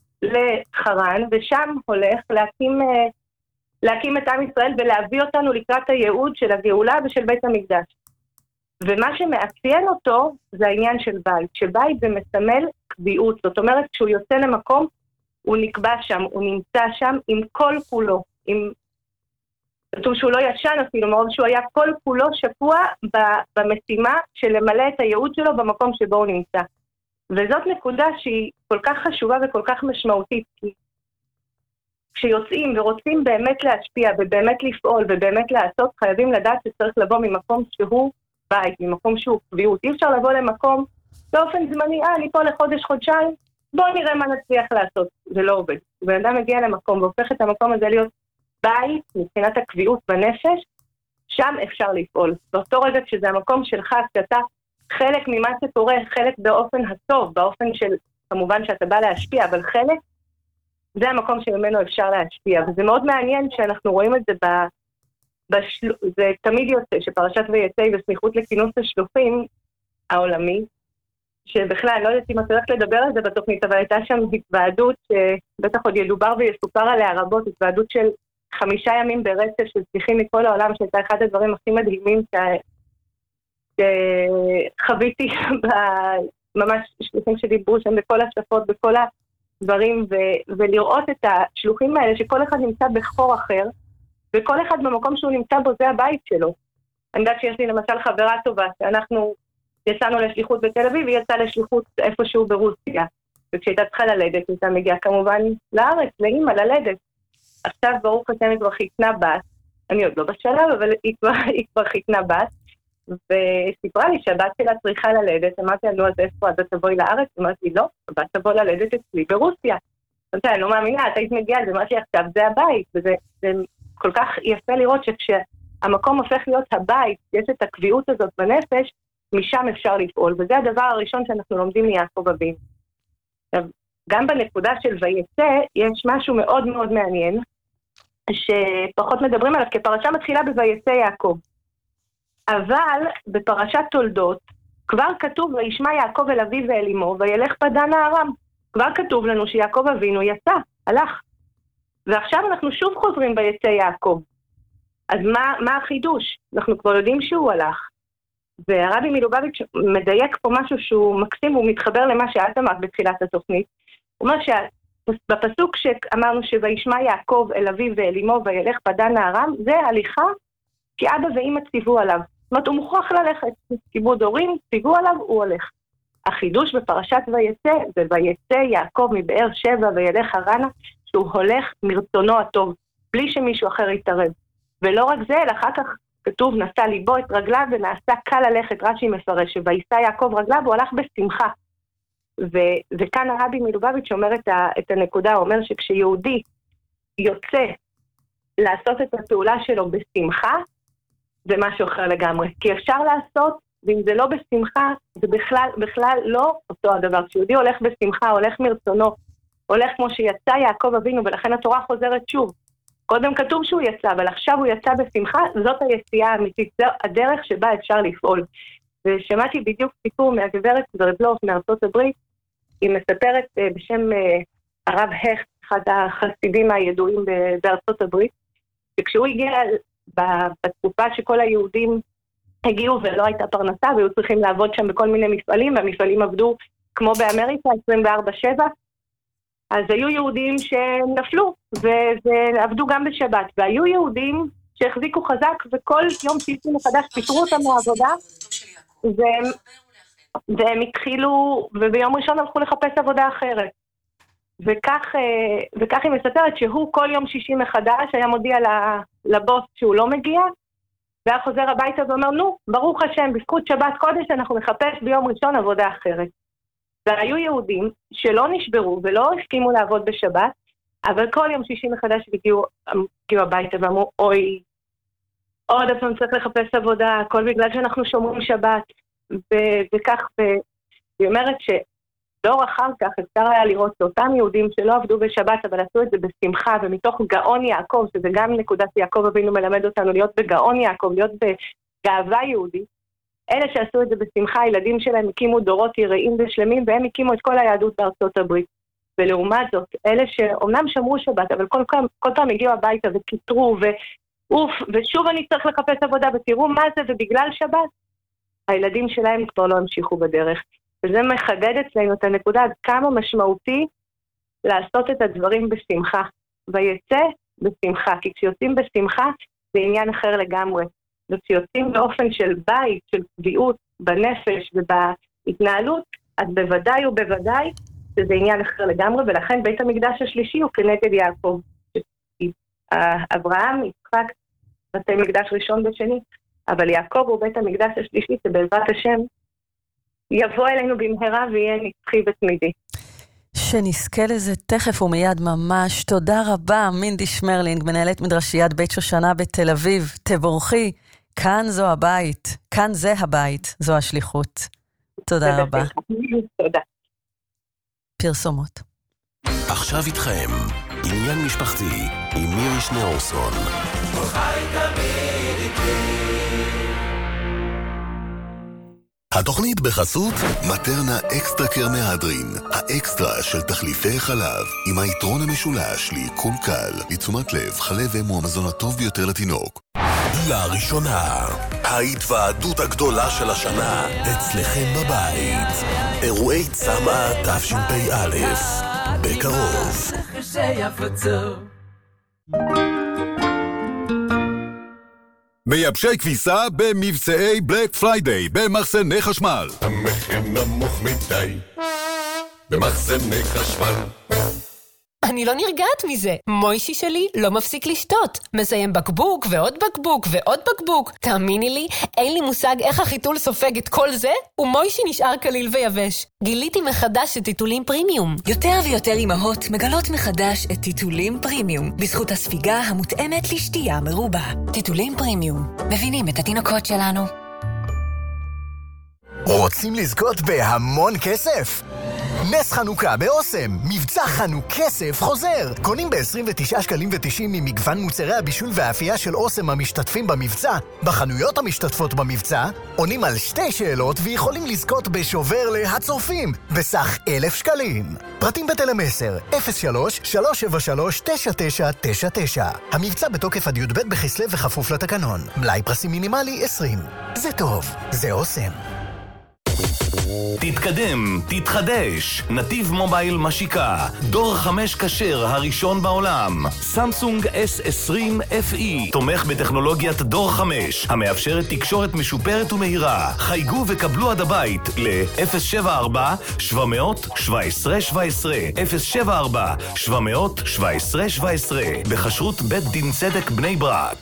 Speaker 24: לחרן, ושם הולך להקים, להקים את עם ישראל ולהביא אותנו לקראת הייעוד של הגאולה ושל בית המקדש. ומה שמאפיין אותו זה העניין של בית, שבית זה מסמל קביעות, זאת אומרת כשהוא יוצא למקום, הוא נקבע שם, הוא נמצא שם עם כל כולו, עם כתוב שהוא לא ישן אפילו, מאוד שהוא היה כל כולו שקוע במשימה של למלא את הייעוד שלו במקום שבו הוא נמצא. וזאת נקודה שהיא כל כך חשובה וכל כך משמעותית, כי כשיוצאים ורוצים באמת להשפיע ובאמת לפעול ובאמת לעשות, חייבים לדעת שצריך לבוא ממקום שהוא בית, ממקום שהוא קביעות. אי אפשר לבוא למקום באופן זמני, אה, אני פה לחודש, חודשיים, בואו נראה מה נצליח לעשות. זה לא עובד. בן אדם מגיע למקום והופך את המקום הזה להיות בית, מבחינת הקביעות בנפש, שם אפשר לפעול. באותו רגע שזה המקום שלך, שאתה חלק ממה שקורה, חלק באופן הטוב, באופן של, כמובן שאתה בא להשפיע, אבל חלק, זה המקום שממנו אפשר להשפיע. וזה מאוד מעניין שאנחנו רואים את זה ב... בשל... זה תמיד יוצא, שפרשת ויצא בסמיכות לכינוס השלוחים העולמי, שבכלל, אני לא יודעת אם את הולכת לדבר על זה בתוכנית, אבל הייתה שם התוועדות, שבטח עוד ידובר ויסופר עליה רבות, התוועדות של חמישה ימים ברצף של שליחים מכל העולם, שהייתה אחד הדברים הכי מדהימים ש... שחוויתי ממש שליחים שדיברו שם בכל השפות, בכל הדברים, ו... ולראות את השלוחים האלה, שכל אחד נמצא בחור אחר, וכל אחד במקום שהוא נמצא בו זה הבית שלו. אני יודעת שיש לי למשל חברה טובה, שאנחנו יצאנו לשליחות בתל אביב, והיא יצאה לשליחות איפשהו ברוסיה. וכשהייתה צריכה ללדת, הייתה מגיעה כמובן לארץ, לאמא, ללדת. עכשיו ברוך השם היא כבר חיתנה בת, אני עוד לא בשלב, אבל היא כבר, היא כבר חיתנה בת, וסיפרה לי שהבת שלה צריכה ללדת, אמרתי, נו, אז איפה, אתה תבואי לארץ? אמרתי, לא, הבת תבוא ללדת אצלי ברוסיה. אני לא מאמינה, אתה היית מגיעה, זה אמרתי, עכשיו זה הבית, וזה זה כל כך יפה לראות שכשהמקום הופך להיות הבית, יש את הקביעות הזאת בנפש, משם אפשר לפעול, וזה הדבר הראשון שאנחנו לומדים מיעקב אבינו. גם בנקודה של ויצא, יש משהו מאוד מאוד מעניין, שפחות מדברים עליו, כי פרשה מתחילה בויצא יעקב. אבל בפרשת תולדות, כבר כתוב, וישמע יעקב אל אביו ואל אמו, וילך פדן הארם. כבר כתוב לנו שיעקב אבינו יצא, הלך. ועכשיו אנחנו שוב חוזרים ביצא יעקב. אז מה, מה החידוש? אנחנו כבר יודעים שהוא הלך. והרבי מלובביץ' מדייק פה משהו שהוא מקסים, הוא מתחבר למה שאת אמרת בתחילת התוכנית. הוא אומר שבפסוק שאמרנו שוישמע יעקב אל אביו ואל אמו וילך פדן הארם, זה הליכה כי אבא ואמא ציוו עליו. זאת אומרת, הוא מוכרח ללכת, כיבוד הורים, ציוו עליו, הוא הולך. החידוש בפרשת ויצא, זה ויצא יעקב מבאר שבע וילך הרנה, שהוא הולך מרצונו הטוב, בלי שמישהו אחר יתערב. ולא רק זה, אלא אחר כך כתוב, נשא ליבו את רגליו ונעשה קל ללכת, רש"י מפרש, שוישא יעקב רגליו, הוא הלך בשמחה. ו- וכאן הרבי מלובביץ' אומר את, ה- את הנקודה, הוא אומר שכשיהודי יוצא לעשות את הפעולה שלו בשמחה, זה משהו אחר לגמרי. כי אפשר לעשות, ואם זה לא בשמחה, זה בכלל, בכלל לא אותו הדבר. כשיהודי הולך בשמחה, הולך מרצונו, הולך כמו שיצא יעקב אבינו, ולכן התורה חוזרת שוב. קודם כתוב שהוא יצא, אבל עכשיו הוא יצא בשמחה, זאת היציאה האמיתית, זו הדרך שבה אפשר לפעול. ושמעתי בדיוק סיפור מהגברת ברבלוף מארצות הברית, היא מספרת בשם הרב הכט, אחד החסידים הידועים בארצות הברית, שכשהוא הגיע בתקופה שכל היהודים הגיעו ולא הייתה פרנסה, והיו צריכים לעבוד שם בכל מיני מפעלים, והמפעלים עבדו כמו באמריקה, עשרים וארבע שבע, אז היו יהודים שנפלו, ועבדו גם בשבת, והיו יהודים שהחזיקו חזק, וכל יום שיצאו מחדש פיטרו אותם מהעבודה, והם, והם התחילו, וביום ראשון הלכו לחפש עבודה אחרת. וכך, וכך היא מסתרת שהוא כל יום שישי מחדש היה מודיע לבוס שהוא לא מגיע, והיה חוזר הביתה ואומר, נו, ברוך השם, בזכות שבת קודש אנחנו נחפש ביום ראשון עבודה אחרת. והיו יהודים שלא נשברו ולא הסכימו לעבוד בשבת, אבל כל יום שישי מחדש הגיעו, הגיעו הביתה ואמרו, אוי, עוד פעם צריך לחפש עבודה, הכל בגלל שאנחנו שומרים שבת, ו- וכך, והיא אומרת שדור אחר כך אפשר היה לראות שאותם יהודים שלא עבדו בשבת, אבל עשו את זה בשמחה, ומתוך גאון יעקב, שזה גם נקודת יעקב אבינו מלמד אותנו להיות בגאון יעקב, להיות בגאווה יהודית, אלה שעשו את זה בשמחה, הילדים שלהם הקימו דורות יראים ושלמים, והם הקימו את כל היהדות בארצות הברית. ולעומת זאת, אלה שאומנם שמרו שבת, אבל כל פעם, כל פעם הגיעו הביתה וקיטרו, ואוף, ושוב אני צריך לחפש עבודה, ותראו מה זה, ובגלל שבת, הילדים שלהם כבר לא המשיכו בדרך. וזה מחדד אצלנו את הנקודה, עד כמה משמעותי לעשות את הדברים בשמחה. ויצא בשמחה, כי כשיוצאים בשמחה, זה עניין אחר לגמרי. וכשיוצאים באופן של בית, של קביעות בנפש ובהתנהלות, אז בוודאי ובוודאי שזה עניין אחר לגמרי, ולכן בית המקדש השלישי הוא כנגד יעקב. אברהם, יצחק, בתי מקדש ראשון ושני, אבל יעקב הוא בית המקדש השלישי, שבעזרת השם יבוא אלינו במהרה ויהיה נצחי ותמידי.
Speaker 11: שנזכה לזה תכף ומיד ממש. תודה רבה, מינדי שמרלינג, מנהלת מדרשיית בית שושנה בתל אביב. תבורכי, כאן זו הבית, כאן זה הבית, זו השליחות. תודה רבה.
Speaker 24: תודה.
Speaker 11: פרסומות.
Speaker 23: עכשיו איתכם, עניין משפחתי עם מירי שניאורסון.
Speaker 12: חי תמיד איתי.
Speaker 19: התוכנית בחסות מטרנה אקסטרה קר מהדרין, האקסטרה של תחליפי חלב, עם היתרון המשולש לעיכול קל, לתשומת לב, חלב אם הוא המזון הטוב ביותר לתינוק.
Speaker 23: לראשונה, ההתוועדות הגדולה של השנה אצלכם בבית. אירועי צמא תשפ"א, בקרוב.
Speaker 10: מייבשי כביסה במבצעי בלק פריידיי במחסני חשמל.
Speaker 12: המחיר נמוך מדי במחסני חשמל.
Speaker 2: אני לא נרגעת מזה. מוישי שלי לא מפסיק לשתות. מסיים בקבוק ועוד בקבוק ועוד בקבוק. תאמיני לי, אין לי מושג איך החיתול סופג את כל זה, ומוישי נשאר קליל ויבש. גיליתי מחדש את טיטולים פרימיום.
Speaker 4: יותר ויותר אמהות מגלות מחדש את טיטולים פרימיום, בזכות הספיגה המותאמת לשתייה מרובה. טיטולים פרימיום. מבינים את התינוקות שלנו.
Speaker 5: רוצים לזכות בהמון כסף? נס חנוכה באוסם, מבצע חנוך כסף חוזר. קונים ב-עשרים ותשעה שקלים ותשעים ממגוון מוצרי הבישול והאפייה של אוסם המשתתפים במבצע. בחנויות המשתתפות במבצע, עונים על שתי שאלות ויכולים לזכות בשובר להצורפים, בסך אלף שקלים. פרטים בטלמסר, אפס שלוש שלוש שבע שלוש תשע תשע תשע תשע. המבצע בתוקף עד י"ב בכסלו וחפוף לתקנון. מלאי פרסים מינימלי עשרים. זה טוב, זה אוסם.
Speaker 6: תתקדם, תתחדש. נתיב מובייל משיקה. דור חמש כשר הראשון בעולם. סמסונג אס עשרים אף אי. תומך בטכנולוגיית דור חמש, המאפשרת תקשורת משופרת ומהירה. חייגו וקבלו עד הבית ל-אפס שבע ארבע שבע שבע עשרה שבע עשרה אפס שבע ארבע שבע שבע עשרה שבע עשרה בחשרות בית דין צדק בני ברק.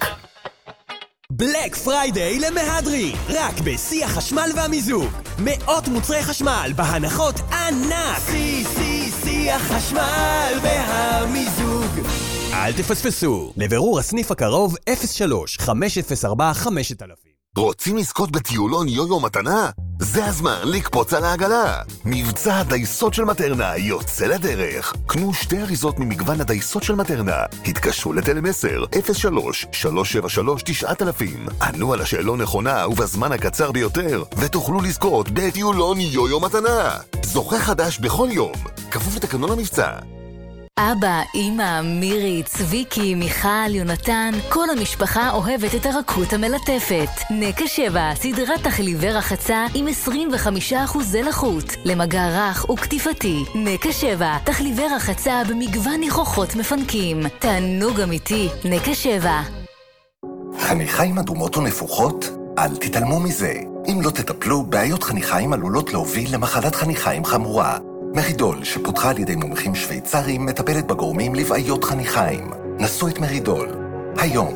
Speaker 25: בלק פריידיי למהדרי, רק בשיא החשמל והמיזוג. מאות מוצרי חשמל בהנחות ענק. שיא, שיא, שיא החשמל והמיזוג. אל תפספסו. לבירור הסניף הקרוב אפס שלוש חמש אפס ארבע חמש אלף.
Speaker 19: רוצים לזכות בטיולון יו-יו מתנה? זה הזמן לקפוץ על העגלה. מבצע הדייסות של מטרנה יוצא לדרך. קנו שתי אריזות ממגוון הדייסות של מטרנה. התקשרו לטלמסר אפס שלוש שלוש שבע שלוש תשע אלפים. ענו על השאלון נכונה ובזמן הקצר ביותר, ותוכלו לזכות בטיולון יו-יו מתנה. זוכה חדש בכל יום. כפוף לתקנון המבצע.
Speaker 4: אבא, אמא, מירי, צביקי, מיכל, יונתן, כל המשפחה אוהבת את הרכות המלטפת. נקה שבע, סדרת תחליבי רחצה עם עשרים וחמישה אחוז לחות, למגע רך וכתיפתי. נקה שבע, תחליבי רחצה במגוון ניחוחות מפנקים. תענוג אמיתי, נקה שבע.
Speaker 26: חניכיים אדומות ונפוחות? אל תתעלמו מזה. אם לא תטפלו, בעיות חניכיים עלולות להוביל למחלת חניכיים חמורה. מרידול, שפותחה על ידי מומחים שוויצרים, מטפלת בגורמים לבעיות חניכיים. נסו את מרידול. היום.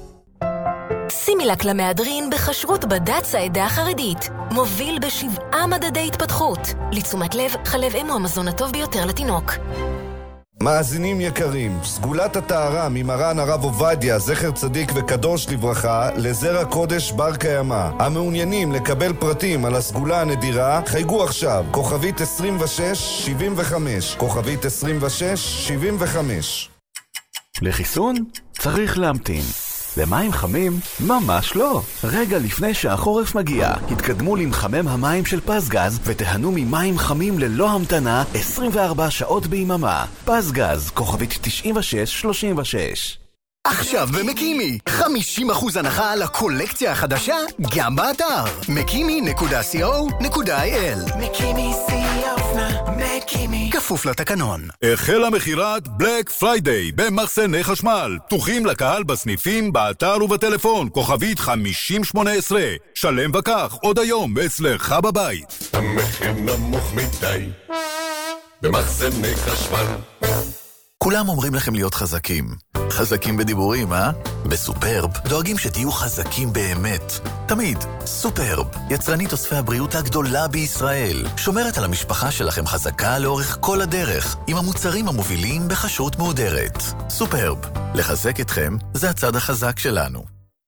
Speaker 4: סימילק למהדרין בחשרות בד"ץ העדה החרדית. מוביל בשבעה מדדי התפתחות. לתשומת לב, חלב אם הוא המזון הטוב ביותר לתינוק.
Speaker 21: מאזינים יקרים, סגולת הטהרה ממרן הרב עובדיה, זכר צדיק וקדוש לברכה, לזרע קודש בר קיימא. המעוניינים לקבל פרטים על הסגולה הנדירה, חייגו עכשיו, כוכבית עשרים ושש שבעים וחמש, כוכבית עשרים ושש שבעים וחמש.
Speaker 22: לחיסון צריך להמתין. למים חמים? ממש לא. רגע לפני שהחורף מגיע, התקדמו למחמם המים של פסגז ותהנו ממים חמים ללא המתנה עשרים וארבע שעות ביממה. פסגז, כוכבית תשעים ושש שלושים ושש.
Speaker 5: עכשיו במקימי, חמישים אחוז הנחה על הקולקציה החדשה, גם באתר. מקימי נקודה סי או נקודה איי אל.
Speaker 12: מקימי שיא האופנה, מקימי.
Speaker 5: כפוף לתקנון.
Speaker 10: החלה מכירת בלק פריידיי במחסני חשמל. פתוחים לקהל בסניפים, באתר ובטלפון. כוכבית חמישים שמונה עשרה. שלם וכך, עוד היום אצלך בבית.
Speaker 12: המחיר נמוך מדי במחסני חשמל.
Speaker 1: כולם אומרים לכם להיות חזקים. חזקים בדיבורים, אה? בסופרב דואגים שתהיו חזקים באמת. תמיד. סופרב, יצרנית אוספי הבריאות הגדולה בישראל. שומרת על המשפחה שלכם חזקה לאורך כל הדרך, עם המוצרים המובילים בחשרות מהודרת. סופרב, לחזק אתכם זה הצד החזק שלנו.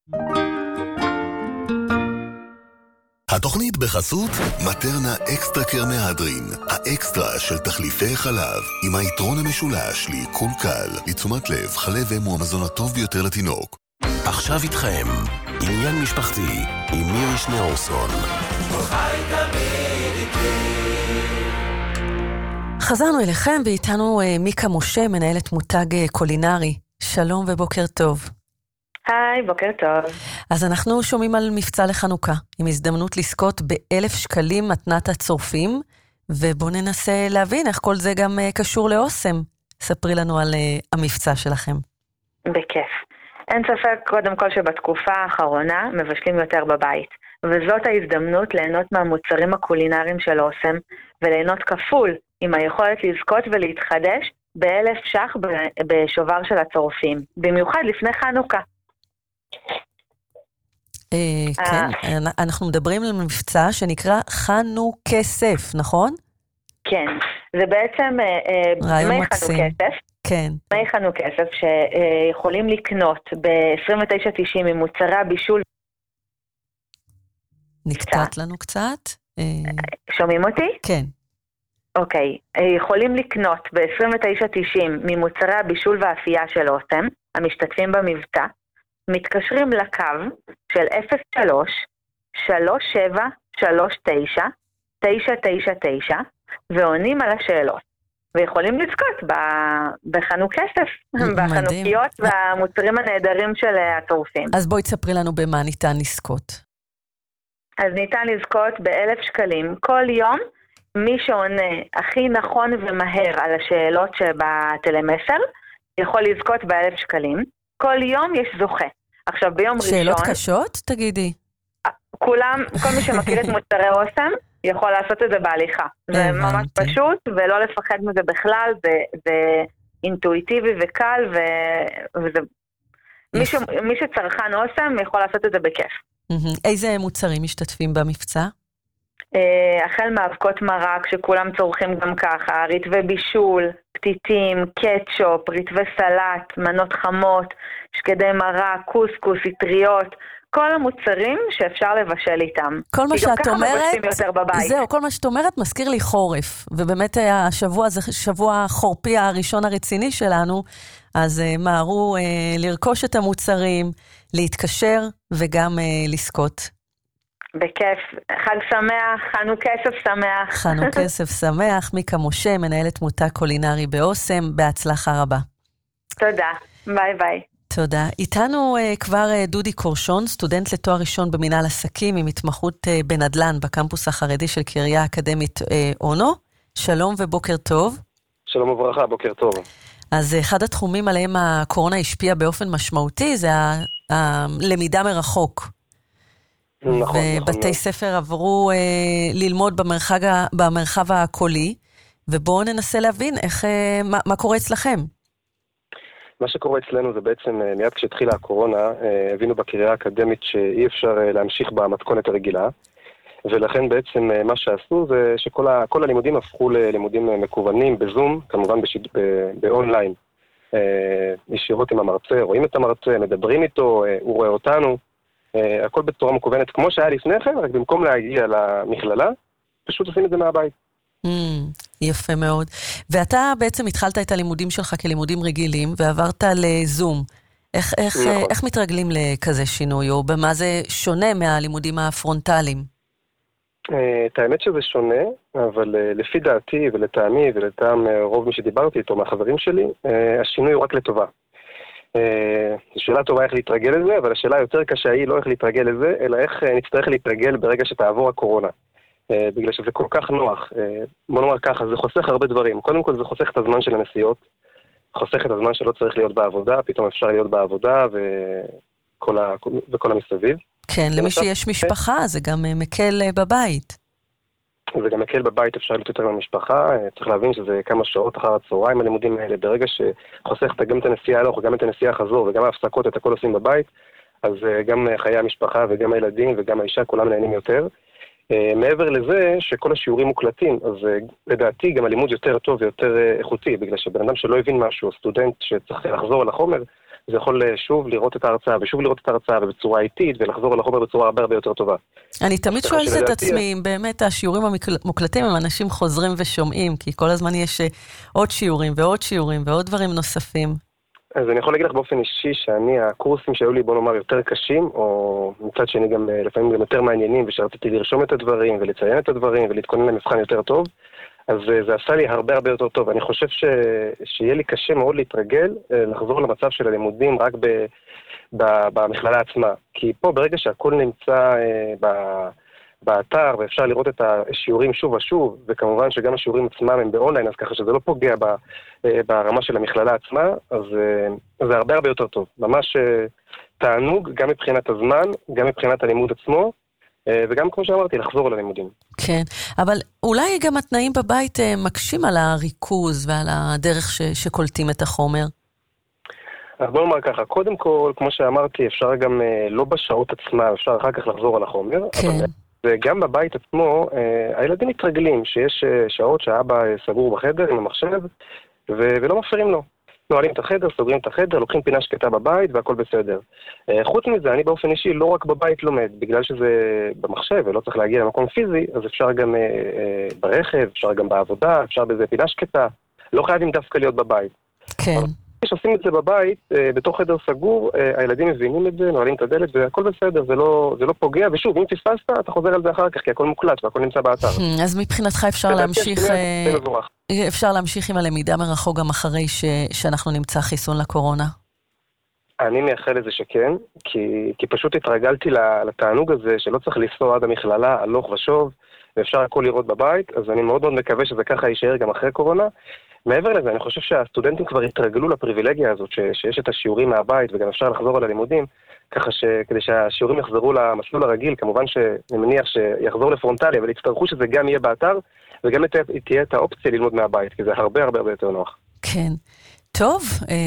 Speaker 19: התוכנית בחסות מטרנה אקסטרה קר מהדרין, האקסטרה של תחליפי חלב, עם היתרון המשולש לעיכול קל, לתשומת לב, חלב הוא המזון הטוב ביותר לתינוק.
Speaker 23: עכשיו איתכם, עניין משפחתי, עם מירי שניאורסון.
Speaker 11: חזרנו אליכם ואיתנו מיקה משה, מנהלת מותג קולינרי. שלום ובוקר טוב.
Speaker 24: היי, בוקר טוב.
Speaker 11: אז אנחנו שומעים על מבצע לחנוכה, עם הזדמנות לזכות באלף שקלים מתנת הצורפים, ובואו ננסה להבין איך כל זה גם קשור לאוסם. ספרי לנו על המבצע שלכם.
Speaker 24: בכיף. אין ספק קודם כל שבתקופה האחרונה מבשלים יותר בבית, וזאת ההזדמנות ליהנות מהמוצרים הקולינריים של אוסם, וליהנות כפול עם היכולת לזכות ולהתחדש באלף שח בשובר של הצורפים, במיוחד לפני חנוכה.
Speaker 11: כן, אנחנו מדברים על מבצע שנקרא חנו כסף, נכון?
Speaker 24: כן, זה בעצם דמי חנו כסף.
Speaker 11: כן.
Speaker 24: דמי חנו כסף שיכולים לקנות ב-עשרים ותשע תשעים ממוצרי הבישול.
Speaker 11: נקטעת לנו קצת.
Speaker 24: שומעים אותי?
Speaker 11: כן.
Speaker 24: אוקיי, יכולים לקנות ב-עשרים ותשע תשעים ממוצרי הבישול והאפייה של אוסם, המשתתפים במבצע, מתקשרים לקו של אפס שלוש שלוש שבע שלוש תשע תשע תשע תשע ועונים על השאלות. ויכולים לזכות בחנו כסף, בחנוכיות והמוצרים הנהדרים של הצורפים.
Speaker 11: אז בואי תספרי לנו במה ניתן לזכות.
Speaker 24: אז ניתן לזכות באלף שקלים כל יום, מי שעונה הכי נכון ומהר על השאלות שבטלמסר, יכול לזכות באלף שקלים. כל יום יש זוכה. עכשיו ביום ראשון...
Speaker 11: שאלות קשות? תגידי.
Speaker 24: כולם, כל מי שמכיר את מוצרי אוסם, יכול לעשות את זה בהליכה. זה ממש פשוט, ולא לפחד מזה בכלל, זה, זה אינטואיטיבי וקל, ו, וזה... מי, ש, מי שצרכן אוסם יכול לעשות את זה בכיף.
Speaker 11: איזה מוצרים משתתפים במבצע?
Speaker 24: החל מאבקות מרק שכולם צורכים גם ככה, רטבי בישול, פתיתים, קטשופ, רטבי סלט, מנות חמות, שקדי מרק, קוסקוס, סטריות, כל המוצרים שאפשר לבשל איתם.
Speaker 11: כל מה שאת אומרת, זהו, כל מה שאת אומרת מזכיר לי חורף, ובאמת השבוע זה שבוע חורפי הראשון הרציני שלנו, אז מהרו לרכוש את המוצרים, להתקשר וגם לזכות.
Speaker 24: בכיף, חג שמח, חנו כסף שמח.
Speaker 11: חנו כסף שמח, מיקה משה, מנהלת מותג קולינרי באוסם, בהצלחה רבה.
Speaker 24: תודה, ביי ביי.
Speaker 11: תודה. איתנו uh, כבר uh, דודי קורשון, סטודנט לתואר ראשון במנהל עסקים, עם התמחות uh, בנדל"ן בקמפוס החרדי של קריה האקדמית uh, אונו. שלום ובוקר טוב.
Speaker 3: שלום וברכה, בוקר טוב.
Speaker 11: אז אחד התחומים עליהם הקורונה השפיעה באופן משמעותי, זה הלמידה מרחוק.
Speaker 3: נכון,
Speaker 11: ובתי
Speaker 3: נכון.
Speaker 11: ספר עברו אה, ללמוד במרחב, במרחב הקולי, ובואו ננסה להבין איך, אה, מה, מה קורה אצלכם.
Speaker 3: מה שקורה אצלנו זה בעצם, מיד כשהתחילה הקורונה, אה, הבינו בקריה האקדמית שאי אפשר אה, להמשיך במתכונת הרגילה, ולכן בעצם אה, מה שעשו זה שכל ה, כל הלימודים הפכו ללימודים אה, מקוונים בזום, כמובן בשיד, ב, באונליין, אה, ישירות עם המרצה, רואים את המרצה, מדברים איתו, אה, הוא רואה אותנו, Uh, הכל בצורה מקוונת כמו שהיה לפני כן, רק במקום להגיע למכללה, פשוט עושים את זה מהבית.
Speaker 11: Mm, יפה מאוד. ואתה בעצם התחלת את הלימודים שלך כלימודים רגילים, ועברת לזום. איך, איך, נכון. איך מתרגלים לכזה שינוי, או במה זה שונה מהלימודים הפרונטליים?
Speaker 3: Uh, את האמת שזה שונה, אבל uh, לפי דעתי ולטעמי ולטעם uh, רוב מי שדיברתי איתו מהחברים שלי, uh, השינוי הוא רק לטובה. זו שאלה טובה איך להתרגל לזה, אבל השאלה היותר קשה היא לא איך להתרגל לזה, אלא איך נצטרך להתרגל ברגע שתעבור הקורונה. בגלל שזה כל כך נוח. בוא נאמר ככה, זה חוסך הרבה דברים. קודם כל זה חוסך את הזמן של הנסיעות, חוסך את הזמן שלא צריך להיות בעבודה, פתאום אפשר להיות בעבודה וכל, ה... וכל המסביב.
Speaker 11: כן, למי שיש משפחה זה גם מקל בבית.
Speaker 3: זה גם מקל בבית, אפשר להיות יותר במשפחה, צריך להבין שזה כמה שעות אחר הצהריים הלימודים האלה, ברגע שחוסך גם את הנסיעה הלוך, גם את הנסיעה חזור וגם ההפסקות, את הכל עושים בבית, אז גם חיי המשפחה וגם הילדים וגם האישה, כולם נהנים יותר. מעבר לזה שכל השיעורים מוקלטים, אז לדעתי גם הלימוד יותר טוב ויותר איכותי, בגלל שבן אדם שלא הבין משהו, סטודנט שצריך לחזור על החומר, זה יכול שוב לראות את ההרצאה, ושוב לראות את ההרצאה בצורה איטית, ולחזור על החומר בצורה הרבה הרבה יותר טובה.
Speaker 11: אני תמיד שואלת את עצמי, באמת השיעורים המוקלטים הם אנשים חוזרים ושומעים, כי כל הזמן יש עוד שיעורים ועוד שיעורים ועוד דברים נוספים.
Speaker 3: אז אני יכול להגיד לך באופן אישי שאני, הקורסים שהיו לי, בוא נאמר, יותר קשים, או מצד שני גם לפעמים גם יותר מעניינים, ושרציתי לרשום את הדברים ולציין את הדברים ולהתכונן למבחן יותר טוב, אז זה עשה לי הרבה הרבה יותר טוב. אני חושב ש... שיהיה לי קשה מאוד להתרגל, לחזור למצב של הלימודים רק ב... ב... במכללה עצמה. כי פה ברגע שהכל נמצא ב... באתר, ואפשר לראות את השיעורים שוב ושוב, וכמובן שגם השיעורים עצמם הם באונליין, אז ככה שזה לא פוגע ב... ברמה של המכללה עצמה, אז זה הרבה הרבה יותר טוב. ממש תענוג, גם מבחינת הזמן, גם מבחינת הלימוד עצמו, וגם כמו שאמרתי, לחזור על הלימודים.
Speaker 11: כן, אבל אולי גם התנאים בבית מקשים על הריכוז ועל הדרך ש, שקולטים את החומר?
Speaker 3: אז בוא נאמר ככה, קודם כל, כמו שאמרתי, אפשר גם לא בשעות עצמה, אפשר אחר כך לחזור על החומר, כן. אבל וגם בבית עצמו, הילדים מתרגלים שיש שעות שהאבא סגור בחדר עם המחשב, ו- ולא מפריעים לו. נועלים את החדר, סוגרים את החדר, לוקחים פינה שקטה בבית והכל בסדר. חוץ מזה, אני באופן אישי לא רק בבית לומד, בגלל שזה במחשב ולא צריך להגיע למקום פיזי, אז אפשר גם ברכב, אפשר גם בעבודה, אפשר באיזה פינה שקטה, לא חייבים דווקא להיות בבית.
Speaker 11: כן.
Speaker 3: כשעושים את זה בבית, בתוך חדר סגור, הילדים מבינים את זה, נועלים את הדלת והכל בסדר, זה לא, זה לא פוגע, ושוב, אם תפסת, אתה חוזר על זה אחר כך, כי הכל מוקלט והכל נמצא באתר.
Speaker 11: אז מבחינתך אפשר להמשיך, אפשר להמשיך עם הלמידה מרחוק גם אחרי ש, שאנחנו נמצא חיסון לקורונה?
Speaker 3: אני מייחל לזה שכן, כי, כי פשוט התרגלתי לתענוג הזה, שלא צריך לנסוע עד המכללה, הלוך ושוב, ואפשר הכל לראות בבית, אז אני מאוד מאוד מקווה שזה ככה יישאר גם אחרי קורונה. מעבר לזה, אני חושב שהסטודנטים כבר התרגלו לפריבילגיה הזאת, ש, שיש את השיעורים מהבית וגם אפשר לחזור על הלימודים, ככה שכדי שהשיעורים יחזרו למסלול הרגיל, כמובן שאני מניח שיחזור לפרונטלי, אבל יצטרכו שזה גם יהיה באתר, וגם תהיה את האופציה ללמוד מהבית, כי זה הרבה הרבה הרבה יותר נוח.
Speaker 11: כן. טוב,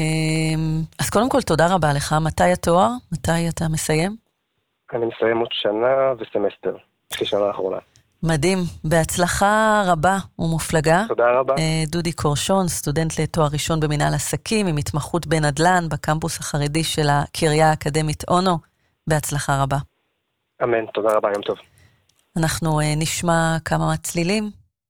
Speaker 11: אז קודם כל תודה רבה לך. מתי התואר? מתי אתה מסיים?
Speaker 3: אני מסיים עוד שנה וסמסטר, כשנה האחרונה.
Speaker 11: מדהים, בהצלחה רבה ומופלגה.
Speaker 3: תודה רבה.
Speaker 11: דודי קורשון, סטודנט לתואר ראשון במנהל עסקים, עם התמחות בנדל"ן בקמפוס החרדי של הקריה האקדמית אונו. בהצלחה רבה.
Speaker 3: אמן, תודה רבה, יום טוב.
Speaker 11: אנחנו נשמע כמה צלילים.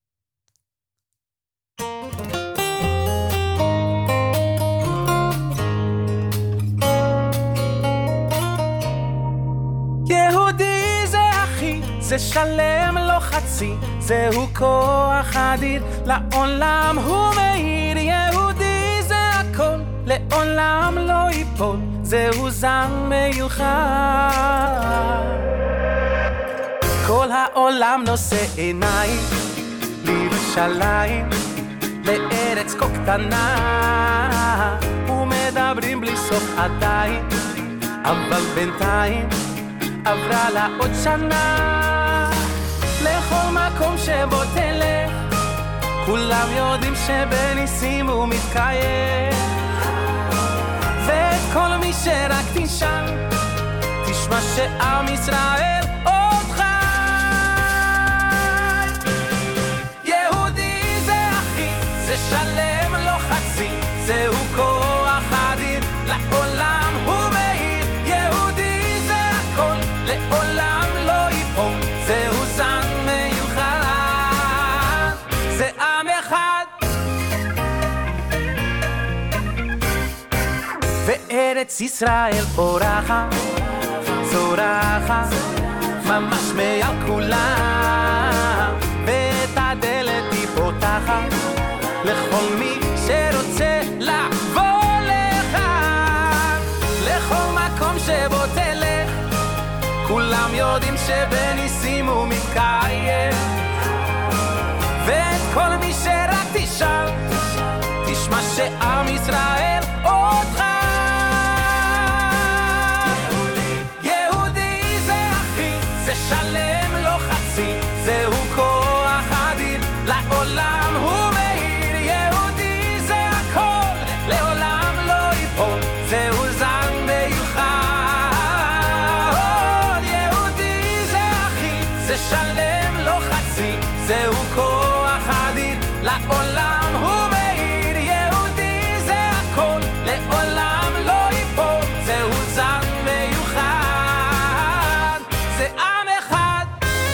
Speaker 7: יהודי זה אחי, זה שלם לא חצי, זהו כוח אדיר, לעולם הוא מאיר. יהודי זה הכל, לעולם לא ייפול, זהו זן מיוחד. כל העולם נושא עיניים לירושלים, לארץ כה קטנה, ומדברים בלי סוף עדיין, אבל בינתיים עברה לה עוד שנה. לכל מקום שבו תלך, כולם יודעים שבניסים הוא מתקיים, ואת כל מי שרק תשאל, תשמע שעם ישראל עוד חי. יהודי זה אחי, זה שלם לא חצי, זהו כוח אדיר, לעולם הוא מאיר. יהודי זה הכל, לעולם לא ייפול, זהו זן מיוחד, זה עם אחד. וארץ ישראל פורחת, צורחת, ממש מעל כולם, ואת הדלת היא פותחת לכל מי שרוצה לבוא לכאן. שבניסים הוא מתקיים, ואת כל מי שרק תשאל, תשמע שעם ישראל אותך. יהודי זה אחי, זה שלם לא חצי, זהו כוח אדיר, לעולם הוא מאיר. יהודי זה הכל, לעולם לא ייפול, זהו זן מיוחד. יהודי זה אחי, זה שלם לא חצי, זהו כוח אדיר, לעולם הוא מאיר. יהודי זה הכל, לעולם לא ייפול, זהו זן מיוחד. זה עם אחד.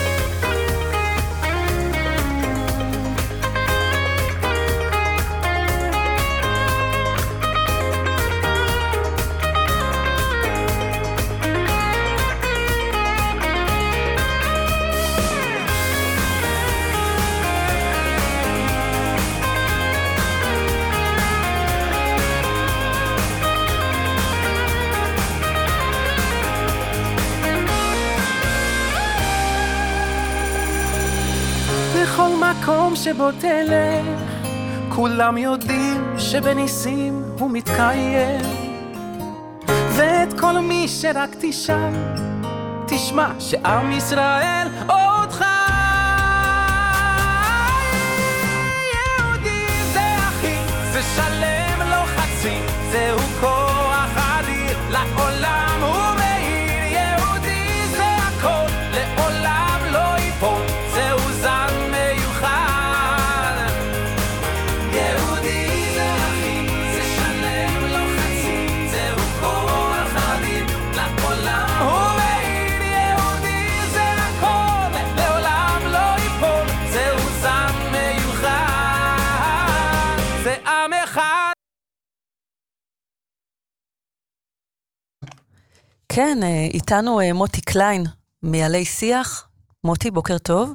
Speaker 7: בכל מקום שבו תלך, כולם יודעים שבניסים הוא מתקיים, ואת כל מי שרק תשאל, תשמע שעם ישראל אותך. יהודי זה אחי, זה שלם לא חצי, זהו כוח אדיר, לעולם הוא מאיר. יהודי זה הכל, לעולם לא ייפול, זהו זן מיוחד. יהודי זה אחי, זה שלם לא חצי, זהו כוח אדיר, לעולם הוא מאיר. יהודי זה הכל, לעולם לא ייפול, זהו זן מיוחד. זה עם אחד.
Speaker 11: כן, איתנו מוטי קליין מעלי שיח. מוטי, בוקר טוב.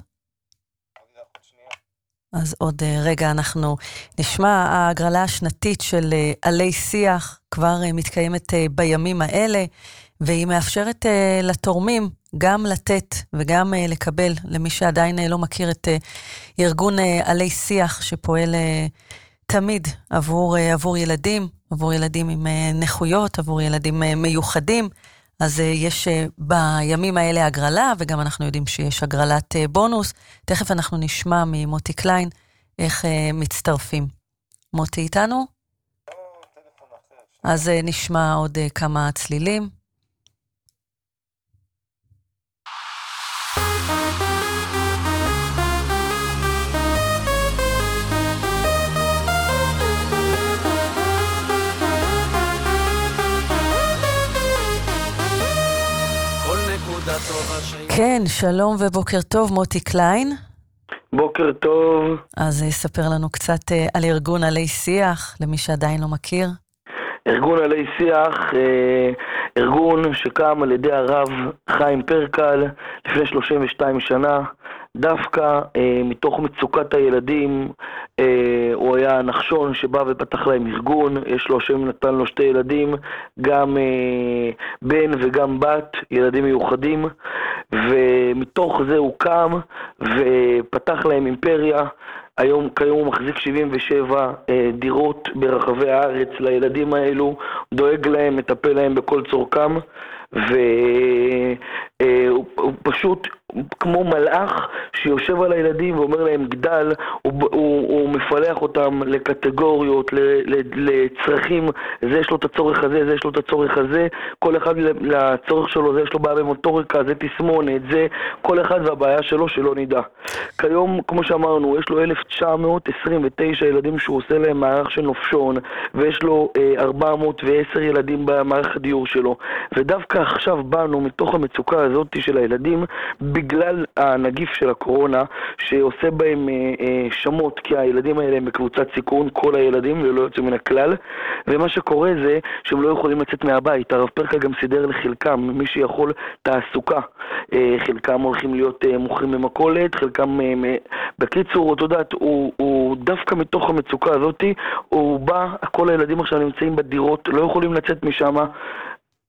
Speaker 11: אז עוד רגע אנחנו נשמע. ההגרלה השנתית של עלי שיח כבר מתקיימת בימים האלה, והיא מאפשרת לתורמים גם לתת וגם לקבל, למי שעדיין לא מכיר את ארגון עלי שיח שפועל תמיד עבור, עבור ילדים, עבור ילדים עם נכויות, עבור ילדים מיוחדים. אז יש בימים האלה הגרלה, וגם אנחנו יודעים שיש הגרלת בונוס. תכף אנחנו נשמע ממוטי קליין איך מצטרפים. מוטי איתנו? אז נשמע עוד כמה צלילים. כן, שלום ובוקר טוב, מוטי קליין.
Speaker 8: בוקר טוב.
Speaker 11: אז ספר לנו קצת על ארגון עלי שיח, למי שעדיין לא מכיר.
Speaker 8: ארגון עלי שיח, ארגון שקם על ידי הרב חיים פרקל לפני שלושים ושתיים שנה, דווקא אה, מתוך מצוקת הילדים. אה, הוא היה נחשון שבא ופתח להם ארגון, יש לו שם נתן לו שתי ילדים, גם אה, בן וגם בת, ילדים מיוחדים, ומתוך זה הוא קם ופתח להם אימפריה. היום, כיום הוא מחזיק שבעים ושבע אה, דירות ברחבי הארץ לילדים האלו, דואג להם, מטפל להם בכל צורכם, והוא אה, פשוט כמו מלאך שיושב על הילדים ואומר להם גדל. הוא, הוא, הוא מפלח אותם לקטגוריות, ל, ל, לצרכים, זה יש לו את הצורך הזה, זה יש לו את הצורך הזה, כל אחד לצורך שלו, זה יש לו בעיה במוטוריקה, זה תסמונת, זה כל אחד והבעיה שלו שלא נדע. כיום, כמו שאמרנו, יש לו אלף תשע מאות עשרים ותשע ילדים שהוא עושה להם מערך של נופשון, ויש לו אה, ארבע מאות ועשר ילדים במערך הדיור שלו, ודווקא עכשיו באנו מתוך המצוקה הזאת של הילדים, בגלל הנגיף של הקורונה שעושה בהם אה, אה, שמות, כי הילדים האלה הם בקבוצת סיכון, כל הילדים ולא יוצאים מן הכלל, ומה שקורה זה שהם לא יכולים לצאת מהבית. הרב פרקל גם סידר לחלקם, מי שיכול תעסוקה, אה, חלקם הולכים להיות אה, מוכרים במכולת, חלקם אה, בקיצור, אתה יודעת, הוא, הוא דווקא מתוך המצוקה הזאת, הוא בא, כל הילדים עכשיו נמצאים בדירות, לא יכולים לצאת משם,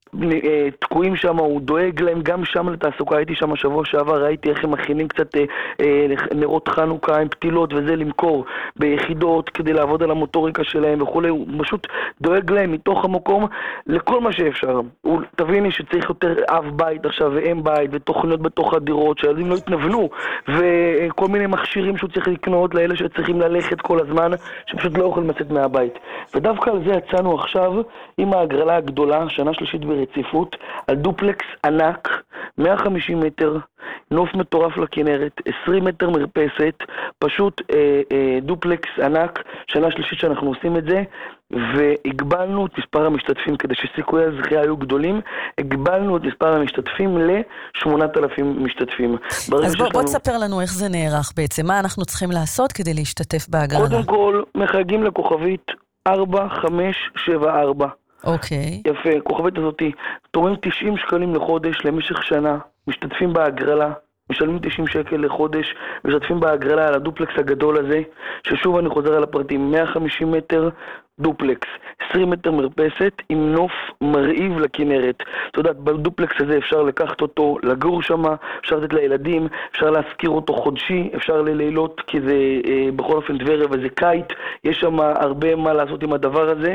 Speaker 8: תקועים שם, הוא דואג להם גם שם לתעסוקה. הייתי שם השבוע שעבר, ראיתי איך הם מכינים קצת נרות חנוכה עם פתילות וזה למכור ביחידות כדי לעבוד על המוטוריקה שלהם וכו'. הוא פשוט דואג להם מתוך המקום לכל מה שאפשר. הוא, תביני שצריך יותר אב בית עכשיו ואם בית ותוכניות בתוך הדירות שהילדים לא יתנבנו, וכל מיני מכשירים שהוא צריך לקנות לאלה שצריכים ללכת כל הזמן, שפשוט לא יכולים לצאת מהבית. ודווקא על זה יצאנו עכשיו עם ההגרלה הגדולה, שנה שלישית ברציפות, על דופלקס ענק, מאה וחמישים מטר, נוף מטורף לכנרת, עשרים מטר מרפסת, פשוט אה, אה, דופלקס ענק, שנה שלישית שאנחנו עושים את זה, והגבלנו את מספר המשתתפים כדי שסיכויי הזכייה היו גדולים, הגבלנו את מספר המשתתפים ל-שמונת אלפים משתתפים.
Speaker 11: אז בוא, בוא תספר לנו איך זה נערך בעצם, מה אנחנו צריכים לעשות כדי להשתתף בהגרלה?
Speaker 8: קודם כל, מחייגים לכוכבית ארבע חמש שבע ארבע.
Speaker 11: אוקיי.
Speaker 8: יפה, כוכבית הזאת, תורמים תשעים שקלים לחודש למשך שנה, משתתפים בהגרלה, משלמים תשעים שקל לחודש, משתתפים בהגרלה על הדופלקס הגדול הזה, ששוב אני חוזר על הפרטים, מאה וחמישים מטר דופלקס, עשרים מטר מרפסת עם נוף מרהיב לכנרת. אתה יודעת, בדופלקס הזה אפשר לקחת אותו, לגור שם, אפשר לתת לילדים, אפשר להזכיר אותו חודשי, אפשר ללילות, כי זה אה, בכל אופן דברה וזה קיץ, יש שם הרבה מה לעשות עם הדבר הזה,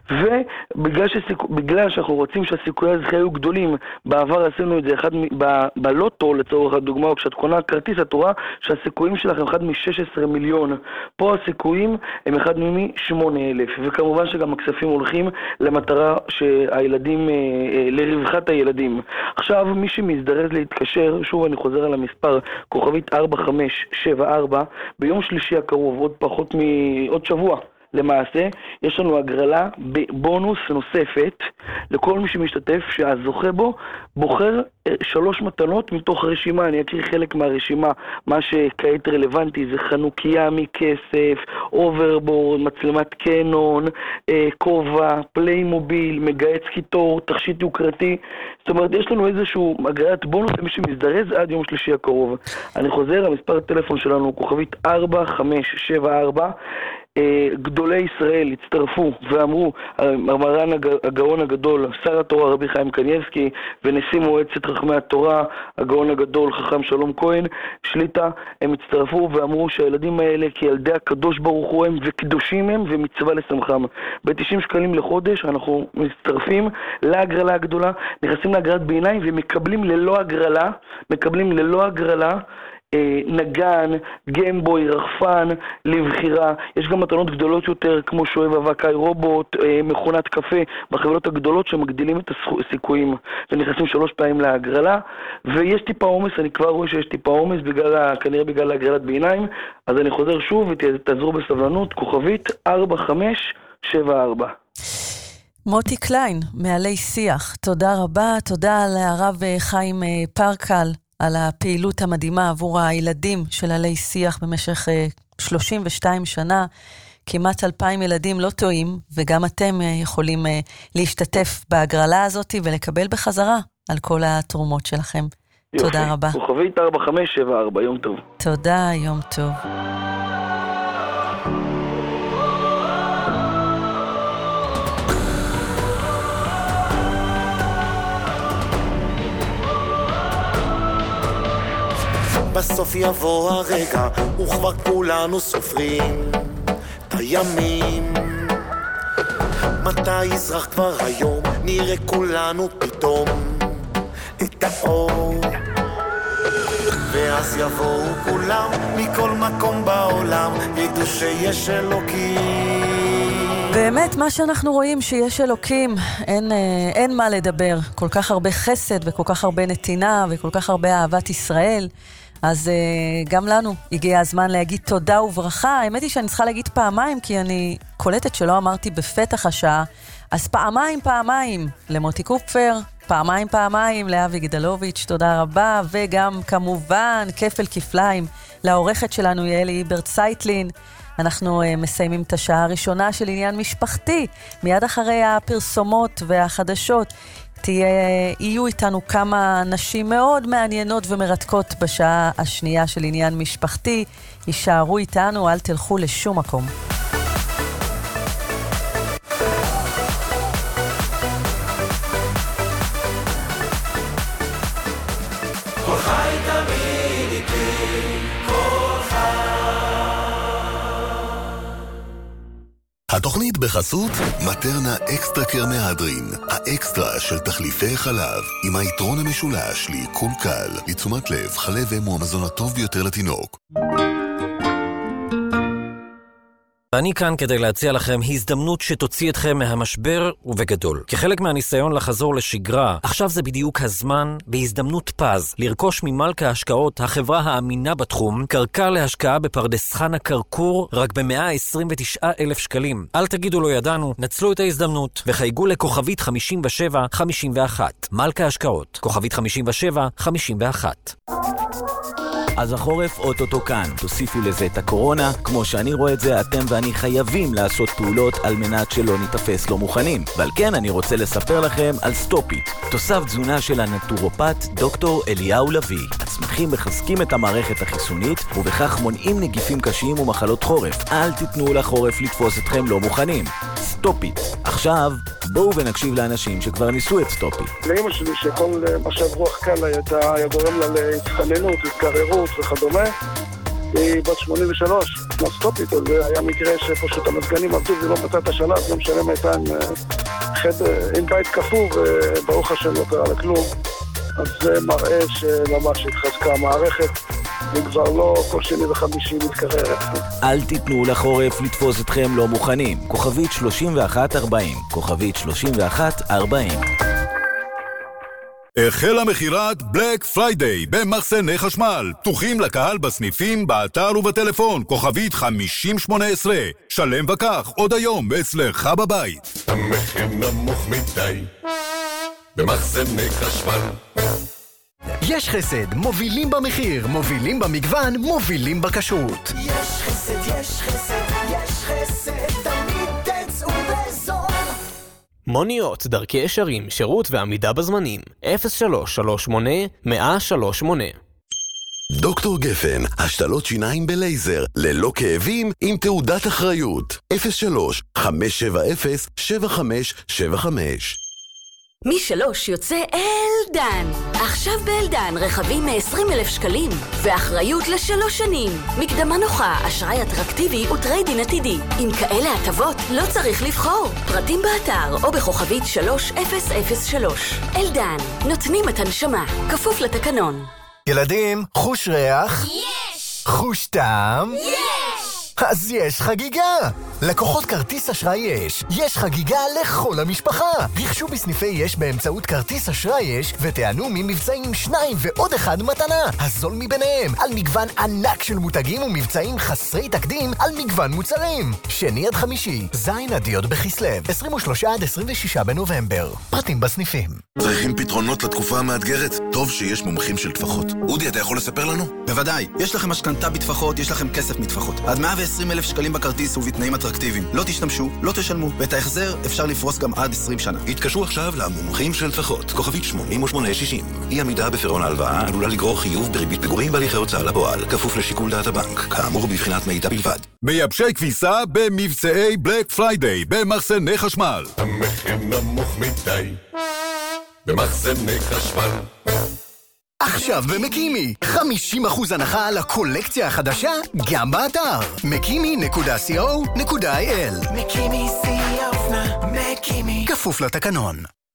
Speaker 8: ובגלל שסיכו, בגלל שאנחנו רוצים שהסיכויי הזכייה היו גדולים, בעבר עשינו את זה אחד ב, בלוטו לצורך הדוגמה, או כשאת קונה כרטיס את רואה שהסיכויים שלכם אחד מ-שש עשרה מיליון, פה הסיכויים הם אחד מ-שמונה אלף, וכמובן שגם הכספים הולכים למטרה שהילדים, לרווחת הילדים. עכשיו, מי שמזדרז להתקשר, שוב אני חוזר על המספר, כוכבית ארבע חמש שבע ארבע, ביום שלישי הקרוב, עוד פחות מעוד שבוע, למעשה, יש לנו הגרלה בבונוס נוספת לכל מי שמשתתף שהזוכה בו בוחר שלוש מתנות מתוך הרשימה. אני אקריא חלק מהרשימה, מה שכעת רלוונטי זה חנוכיה מכסף, אוברבורד, מצלמת קנון, כובע, פליימוביל, מגייץ קיטור, תכשיט יוקרתי. זאת אומרת, יש לנו איזשהו הגרלת בונוס למי שמזדרז עד יום שלישי הקרוב. אני חוזר, המספר הטלפון שלנו הוא כוכבית ארבע חמש שבע ארבע. גדולי ישראל הצטרפו ואמרו, מרן הגאון הגדול, שר התורה רבי חיים קניבסקי, ונשיא מועצת חכמי התורה, הגאון הגדול חכם שלום כהן שליטה, הם הצטרפו ואמרו שהילדים האלה כילדי הקדוש ברוך הוא הם וקדושים הם ומצווה לשמחם. ב-תשעים שקלים לחודש אנחנו מצטרפים להגרלה הגדולה, נכנסים להגרלת ביניים ומקבלים ללא הגרלה, מקבלים ללא הגרלה נגן, גיימבוי, רחפן, לבחירה. יש גם מתנות גדולות יותר כמו שואב אבקאי רובוט, מכונת קפה, בחברות הגדולות שמגדילים את הסיכויים ונכנסים שלוש פעמים להגרלה. ויש טיפה עומס, אני כבר רואה שיש טיפה עומס בגלל, כנראה בגלל הגרלת ביניים, אז אני חוזר שוב ותעזרו בסבלנות, כוכבית ארבע חמש שבע ארבע.
Speaker 11: מוטי קליין, מעלי שיח, תודה רבה, תודה לרב חיים פרקל על הפעילות המדהימה עבור הילדים של עלי שיח במשך שלושים ושתיים שנה. כמעט אלפיים ילדים לא טועים, וגם אתם יכולים להשתתף בהגרלה הזאת ולקבל בחזרה על כל התרומות שלכם. יופי. תודה רבה.
Speaker 8: כוכבית ארבע חמש שבע ארבע, יום טוב.
Speaker 11: תודה, יום טוב.
Speaker 13: בסוף יבוא הרגע, וכבר כולנו סופרים את הימים. מתי יזרח כבר היום, נראה כולנו פתאום את האור. ואז יבואו כולם מכל מקום בעולם, ידעו שיש אלוקים.
Speaker 11: באמת, מה שאנחנו רואים שיש אלוקים, אין, אין מה לדבר. כל כך הרבה חסד וכל כך הרבה נתינה וכל כך הרבה אהבת ישראל. אז uh, גם לנו הגיע הזמן להגיד תודה וברכה. האמת היא שאני צריכה להגיד פעמיים, כי אני קולטת שלא אמרתי בפתח השעה. אז פעמיים פעמיים למוטי קופפר, פעמיים פעמיים לאבי גדלוביץ', תודה רבה. וגם כמובן כפל כפליים לעורכת שלנו יעלי איברט סייטלין. אנחנו uh, מסיימים את השעה הראשונה של עניין משפחתי. מיד אחרי הפרסומות והחדשות תהיה, יהיו איתנו כמה נשים מאוד מעניינות ומרתקות בשעה השנייה של עניין משפחתי. יישארו איתנו, אל תלכו לשום מקום.
Speaker 10: התוכנית בחסות
Speaker 19: מטרנה אקסטרה קר מהדרין, האקסטרה של תחליפי חלב, עם היתרון המשולש לעיכול קל, לתשומת לב, חלב אם הוא המזון הטוב ביותר לתינוק.
Speaker 14: ואני כאן כדי להציע לכם הזדמנות שתוציא אתכם מהמשבר ובגדול. כחלק מהניסיון לחזור לשגרה, עכשיו זה בדיוק הזמן, בהזדמנות פז, לרכוש ממלכה ההשקעות, החברה האמינה בתחום, קרקע להשקעה בפרדס חנה קרקור, רק ב-מאה עשרים ותשעה אלף שקלים. אל תגידו לא ידענו, נצלו את ההזדמנות, וחייגו לכוכבית חמישים ושבע חמישים ואחת. מלכה ההשקעות, כוכבית חמישים ושבע חמישים ואחת.
Speaker 22: אז החורף אוטוטו כאן, תוסיפו לזה את הקורונה, כמו שאני רואה את זה, אתם ואני חייבים לעשות פעולות על מנת שלא נתפס לא מוכנים. ועל כן אני רוצה לספר לכם על סטופיט, תוסף תזונה של הנטורופט דוקטור אליהו לוי. הצמחים מחזקים את המערכת החיסונית, ובכך מונעים נגיפים קשים ומחלות חורף. אל תיתנו לחורף לתפוס אתכם לא מוכנים. סטופיט. עכשיו, בואו ונקשיב לאנשים שכבר ניסו את סטופיט.
Speaker 15: לאמא שלי שכל משב רוח קל היה גורם לה להתחננות, התקררות וכדומה, היא בת שמונים ושלוש, כמו סטופיט, אז היה מקרה שפשוט המזגנים עבדו ולא מצא את השלב, לא משנה מה הייתה עם חדר, עם בית כפור, וברוך השם לא קרה לכלום. אז זה מראה שממש התחזקה המערכת, וכבר לא כל שני וחמישי מתקררת.
Speaker 22: אל תיתנו לחורף לתפוס אתכם לא מוכנים. כוכבית שלושים ואחת ארבעים. כוכבית שלושים ואחת ארבעים.
Speaker 10: החלה מחירת בלק פריידיי במחסני חשמל. פתוחים לקהל בסניפים, באתר ובטלפון. כוכבית חמישים שמונה עשרה. שלם וכך עוד היום אצלך בבית.
Speaker 12: המחיר נמוך מדי במחסני חשמל.
Speaker 5: יש חסד, מובילים במחיר, מובילים במגוון, מובילים בכשרות.
Speaker 12: יש חסד, יש חסד, יש חסד, תמיד תצאו בזול.
Speaker 16: מוניות, דרכי ישרים, שירות ועמידה בזמנים. אפס שלוש שלוש שמונה מאה שלוש שמונה.
Speaker 19: דוקטור גפן, השתלות שיניים בלייזר, ללא כאבים, עם תעודת אחריות. אפס שלוש חמש שבע אפס שבע חמש שבע חמש.
Speaker 4: משלוש יוצא אלדן. עכשיו באלדן רכבים מ-עשרים אלף שקלים ואחריות לשלוש שנים. מקדמה נוחה, אשראי אטרקטיבי וטריידין עתידי. עם כאלה הטבות לא צריך לבחור. פרטים באתר או בכוכבית שלוש אפס אפס שלוש. אלדן, נותנים את הנשמה, כפוף לתקנון.
Speaker 5: ילדים, חוש ריח? יש! חוש טעם? יש! אז יש חגיגה! לקוחות כרטיס אשראי יש. יש חגיגה לכל המשפחה. רכשו בסניפי יש באמצעות כרטיס אשראי יש ותענו ממבצעים שניים ועוד אחד מתנה. הזול מביניהם על מגוון ענק של מותגים ומבצעים חסרי תקדים על מגוון מוצרים. שני עד חמישי, זין עד י' בכסלו, עשרים ושלושה עד עשרים ושישה בנובמבר. פרטים בסניפים.
Speaker 19: צריכים פתרונות לתקופה המאתגרת? טוב שיש מומחים של טפחות. אודי, אתה יכול לספר לנו?
Speaker 17: בוודאי. יש לכם משכנתה בטפחות, יש לכם כסף מטפחות. עד מאה ועשרים אלף שקלים בכרטיס ובתנאים אטרקטיביים. לא תשתמשו, לא תשלמו, ואת ההחזר אפשר לפרוס גם עד עשרים שנה.
Speaker 19: התקשרו עכשיו למומחים של טפחות. כוכבית שמונים ושמונה שישים. אי עמידה בפירעון ההלוואה עלולה לגרור חיוב בריבית פיגורים בהליכי הוצאה לפועל, כפוף לשיקול דעת הבנק. כאמור בבחינת מידע בלבד.
Speaker 10: מייבשי כביסה במבצעי בלק פריידיי במחסני חשמל.
Speaker 12: המחיר נמוך מדי במחסני חשמל.
Speaker 5: עכשיו במקימי, חמישים אחוז הנחה על הקולקציה החדשה, גם באתר מקימי נקודה סי או נקודה איי אל.
Speaker 12: מקימי שיא האופנה, מקימי.
Speaker 5: כפוף לתקנון.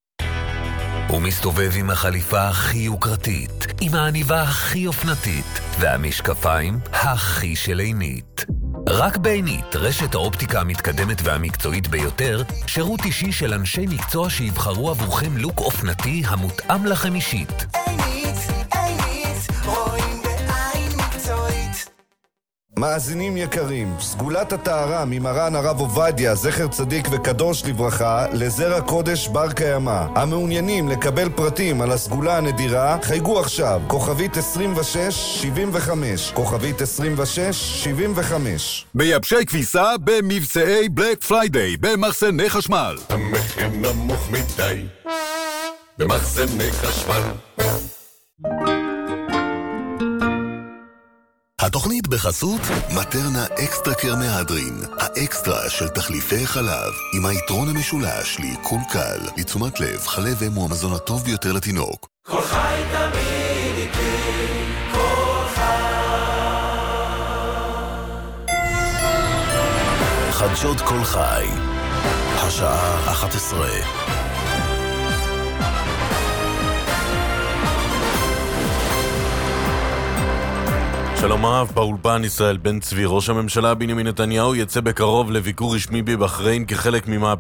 Speaker 1: הוא מסתובב עם החליפה הכי יוקרתית, עם העניבה הכי אופנתית, והמשקפיים הכי של עינית. רק בעינית, רשת האופטיקה המתקדמת והמקצועית ביותר, שירות אישי של אנשי מקצוע שיבחרו עבורכם לוק אופנתי המותאם לכם אישית.
Speaker 12: עינית, עינית, רואים בעין מקצועית.
Speaker 21: מאזינים יקרים, סגולת הטהרה ממרן הרב עובדיה, זכר צדיק וקדוש לברכה, לזרע קודש בר קיימא. המעוניינים לקבל פרטים על הסגולה הנדירה, חייגו עכשיו, כוכבית עשרים ושש שבעים וחמש, כוכבית עשרים ושש שבעים וחמש.
Speaker 10: מייבשי כביסה במבצעי בלק פריידיי במחסני חשמל.
Speaker 12: המחיר נמוך מדי במחסני חשמל.
Speaker 19: התוכנית בחסות מטרנה אקסטרה קר מהדרין, האקסטרה של תחליפי חלב, עם היתרון המשולש לעיכול קל, לתשומת לב, חלב אם הוא המזון הטוב ביותר לתינוק.
Speaker 12: כל חי תמיד איתי, כל חי.
Speaker 23: חדשות כל חי. השעה אחת עשרה. שלום רב, באולפן ישראל בן צבי. ראש הממשלה בנימין נתניהו יצא בקרוב לביקור רשמי בבחריין כחלק ממהפכה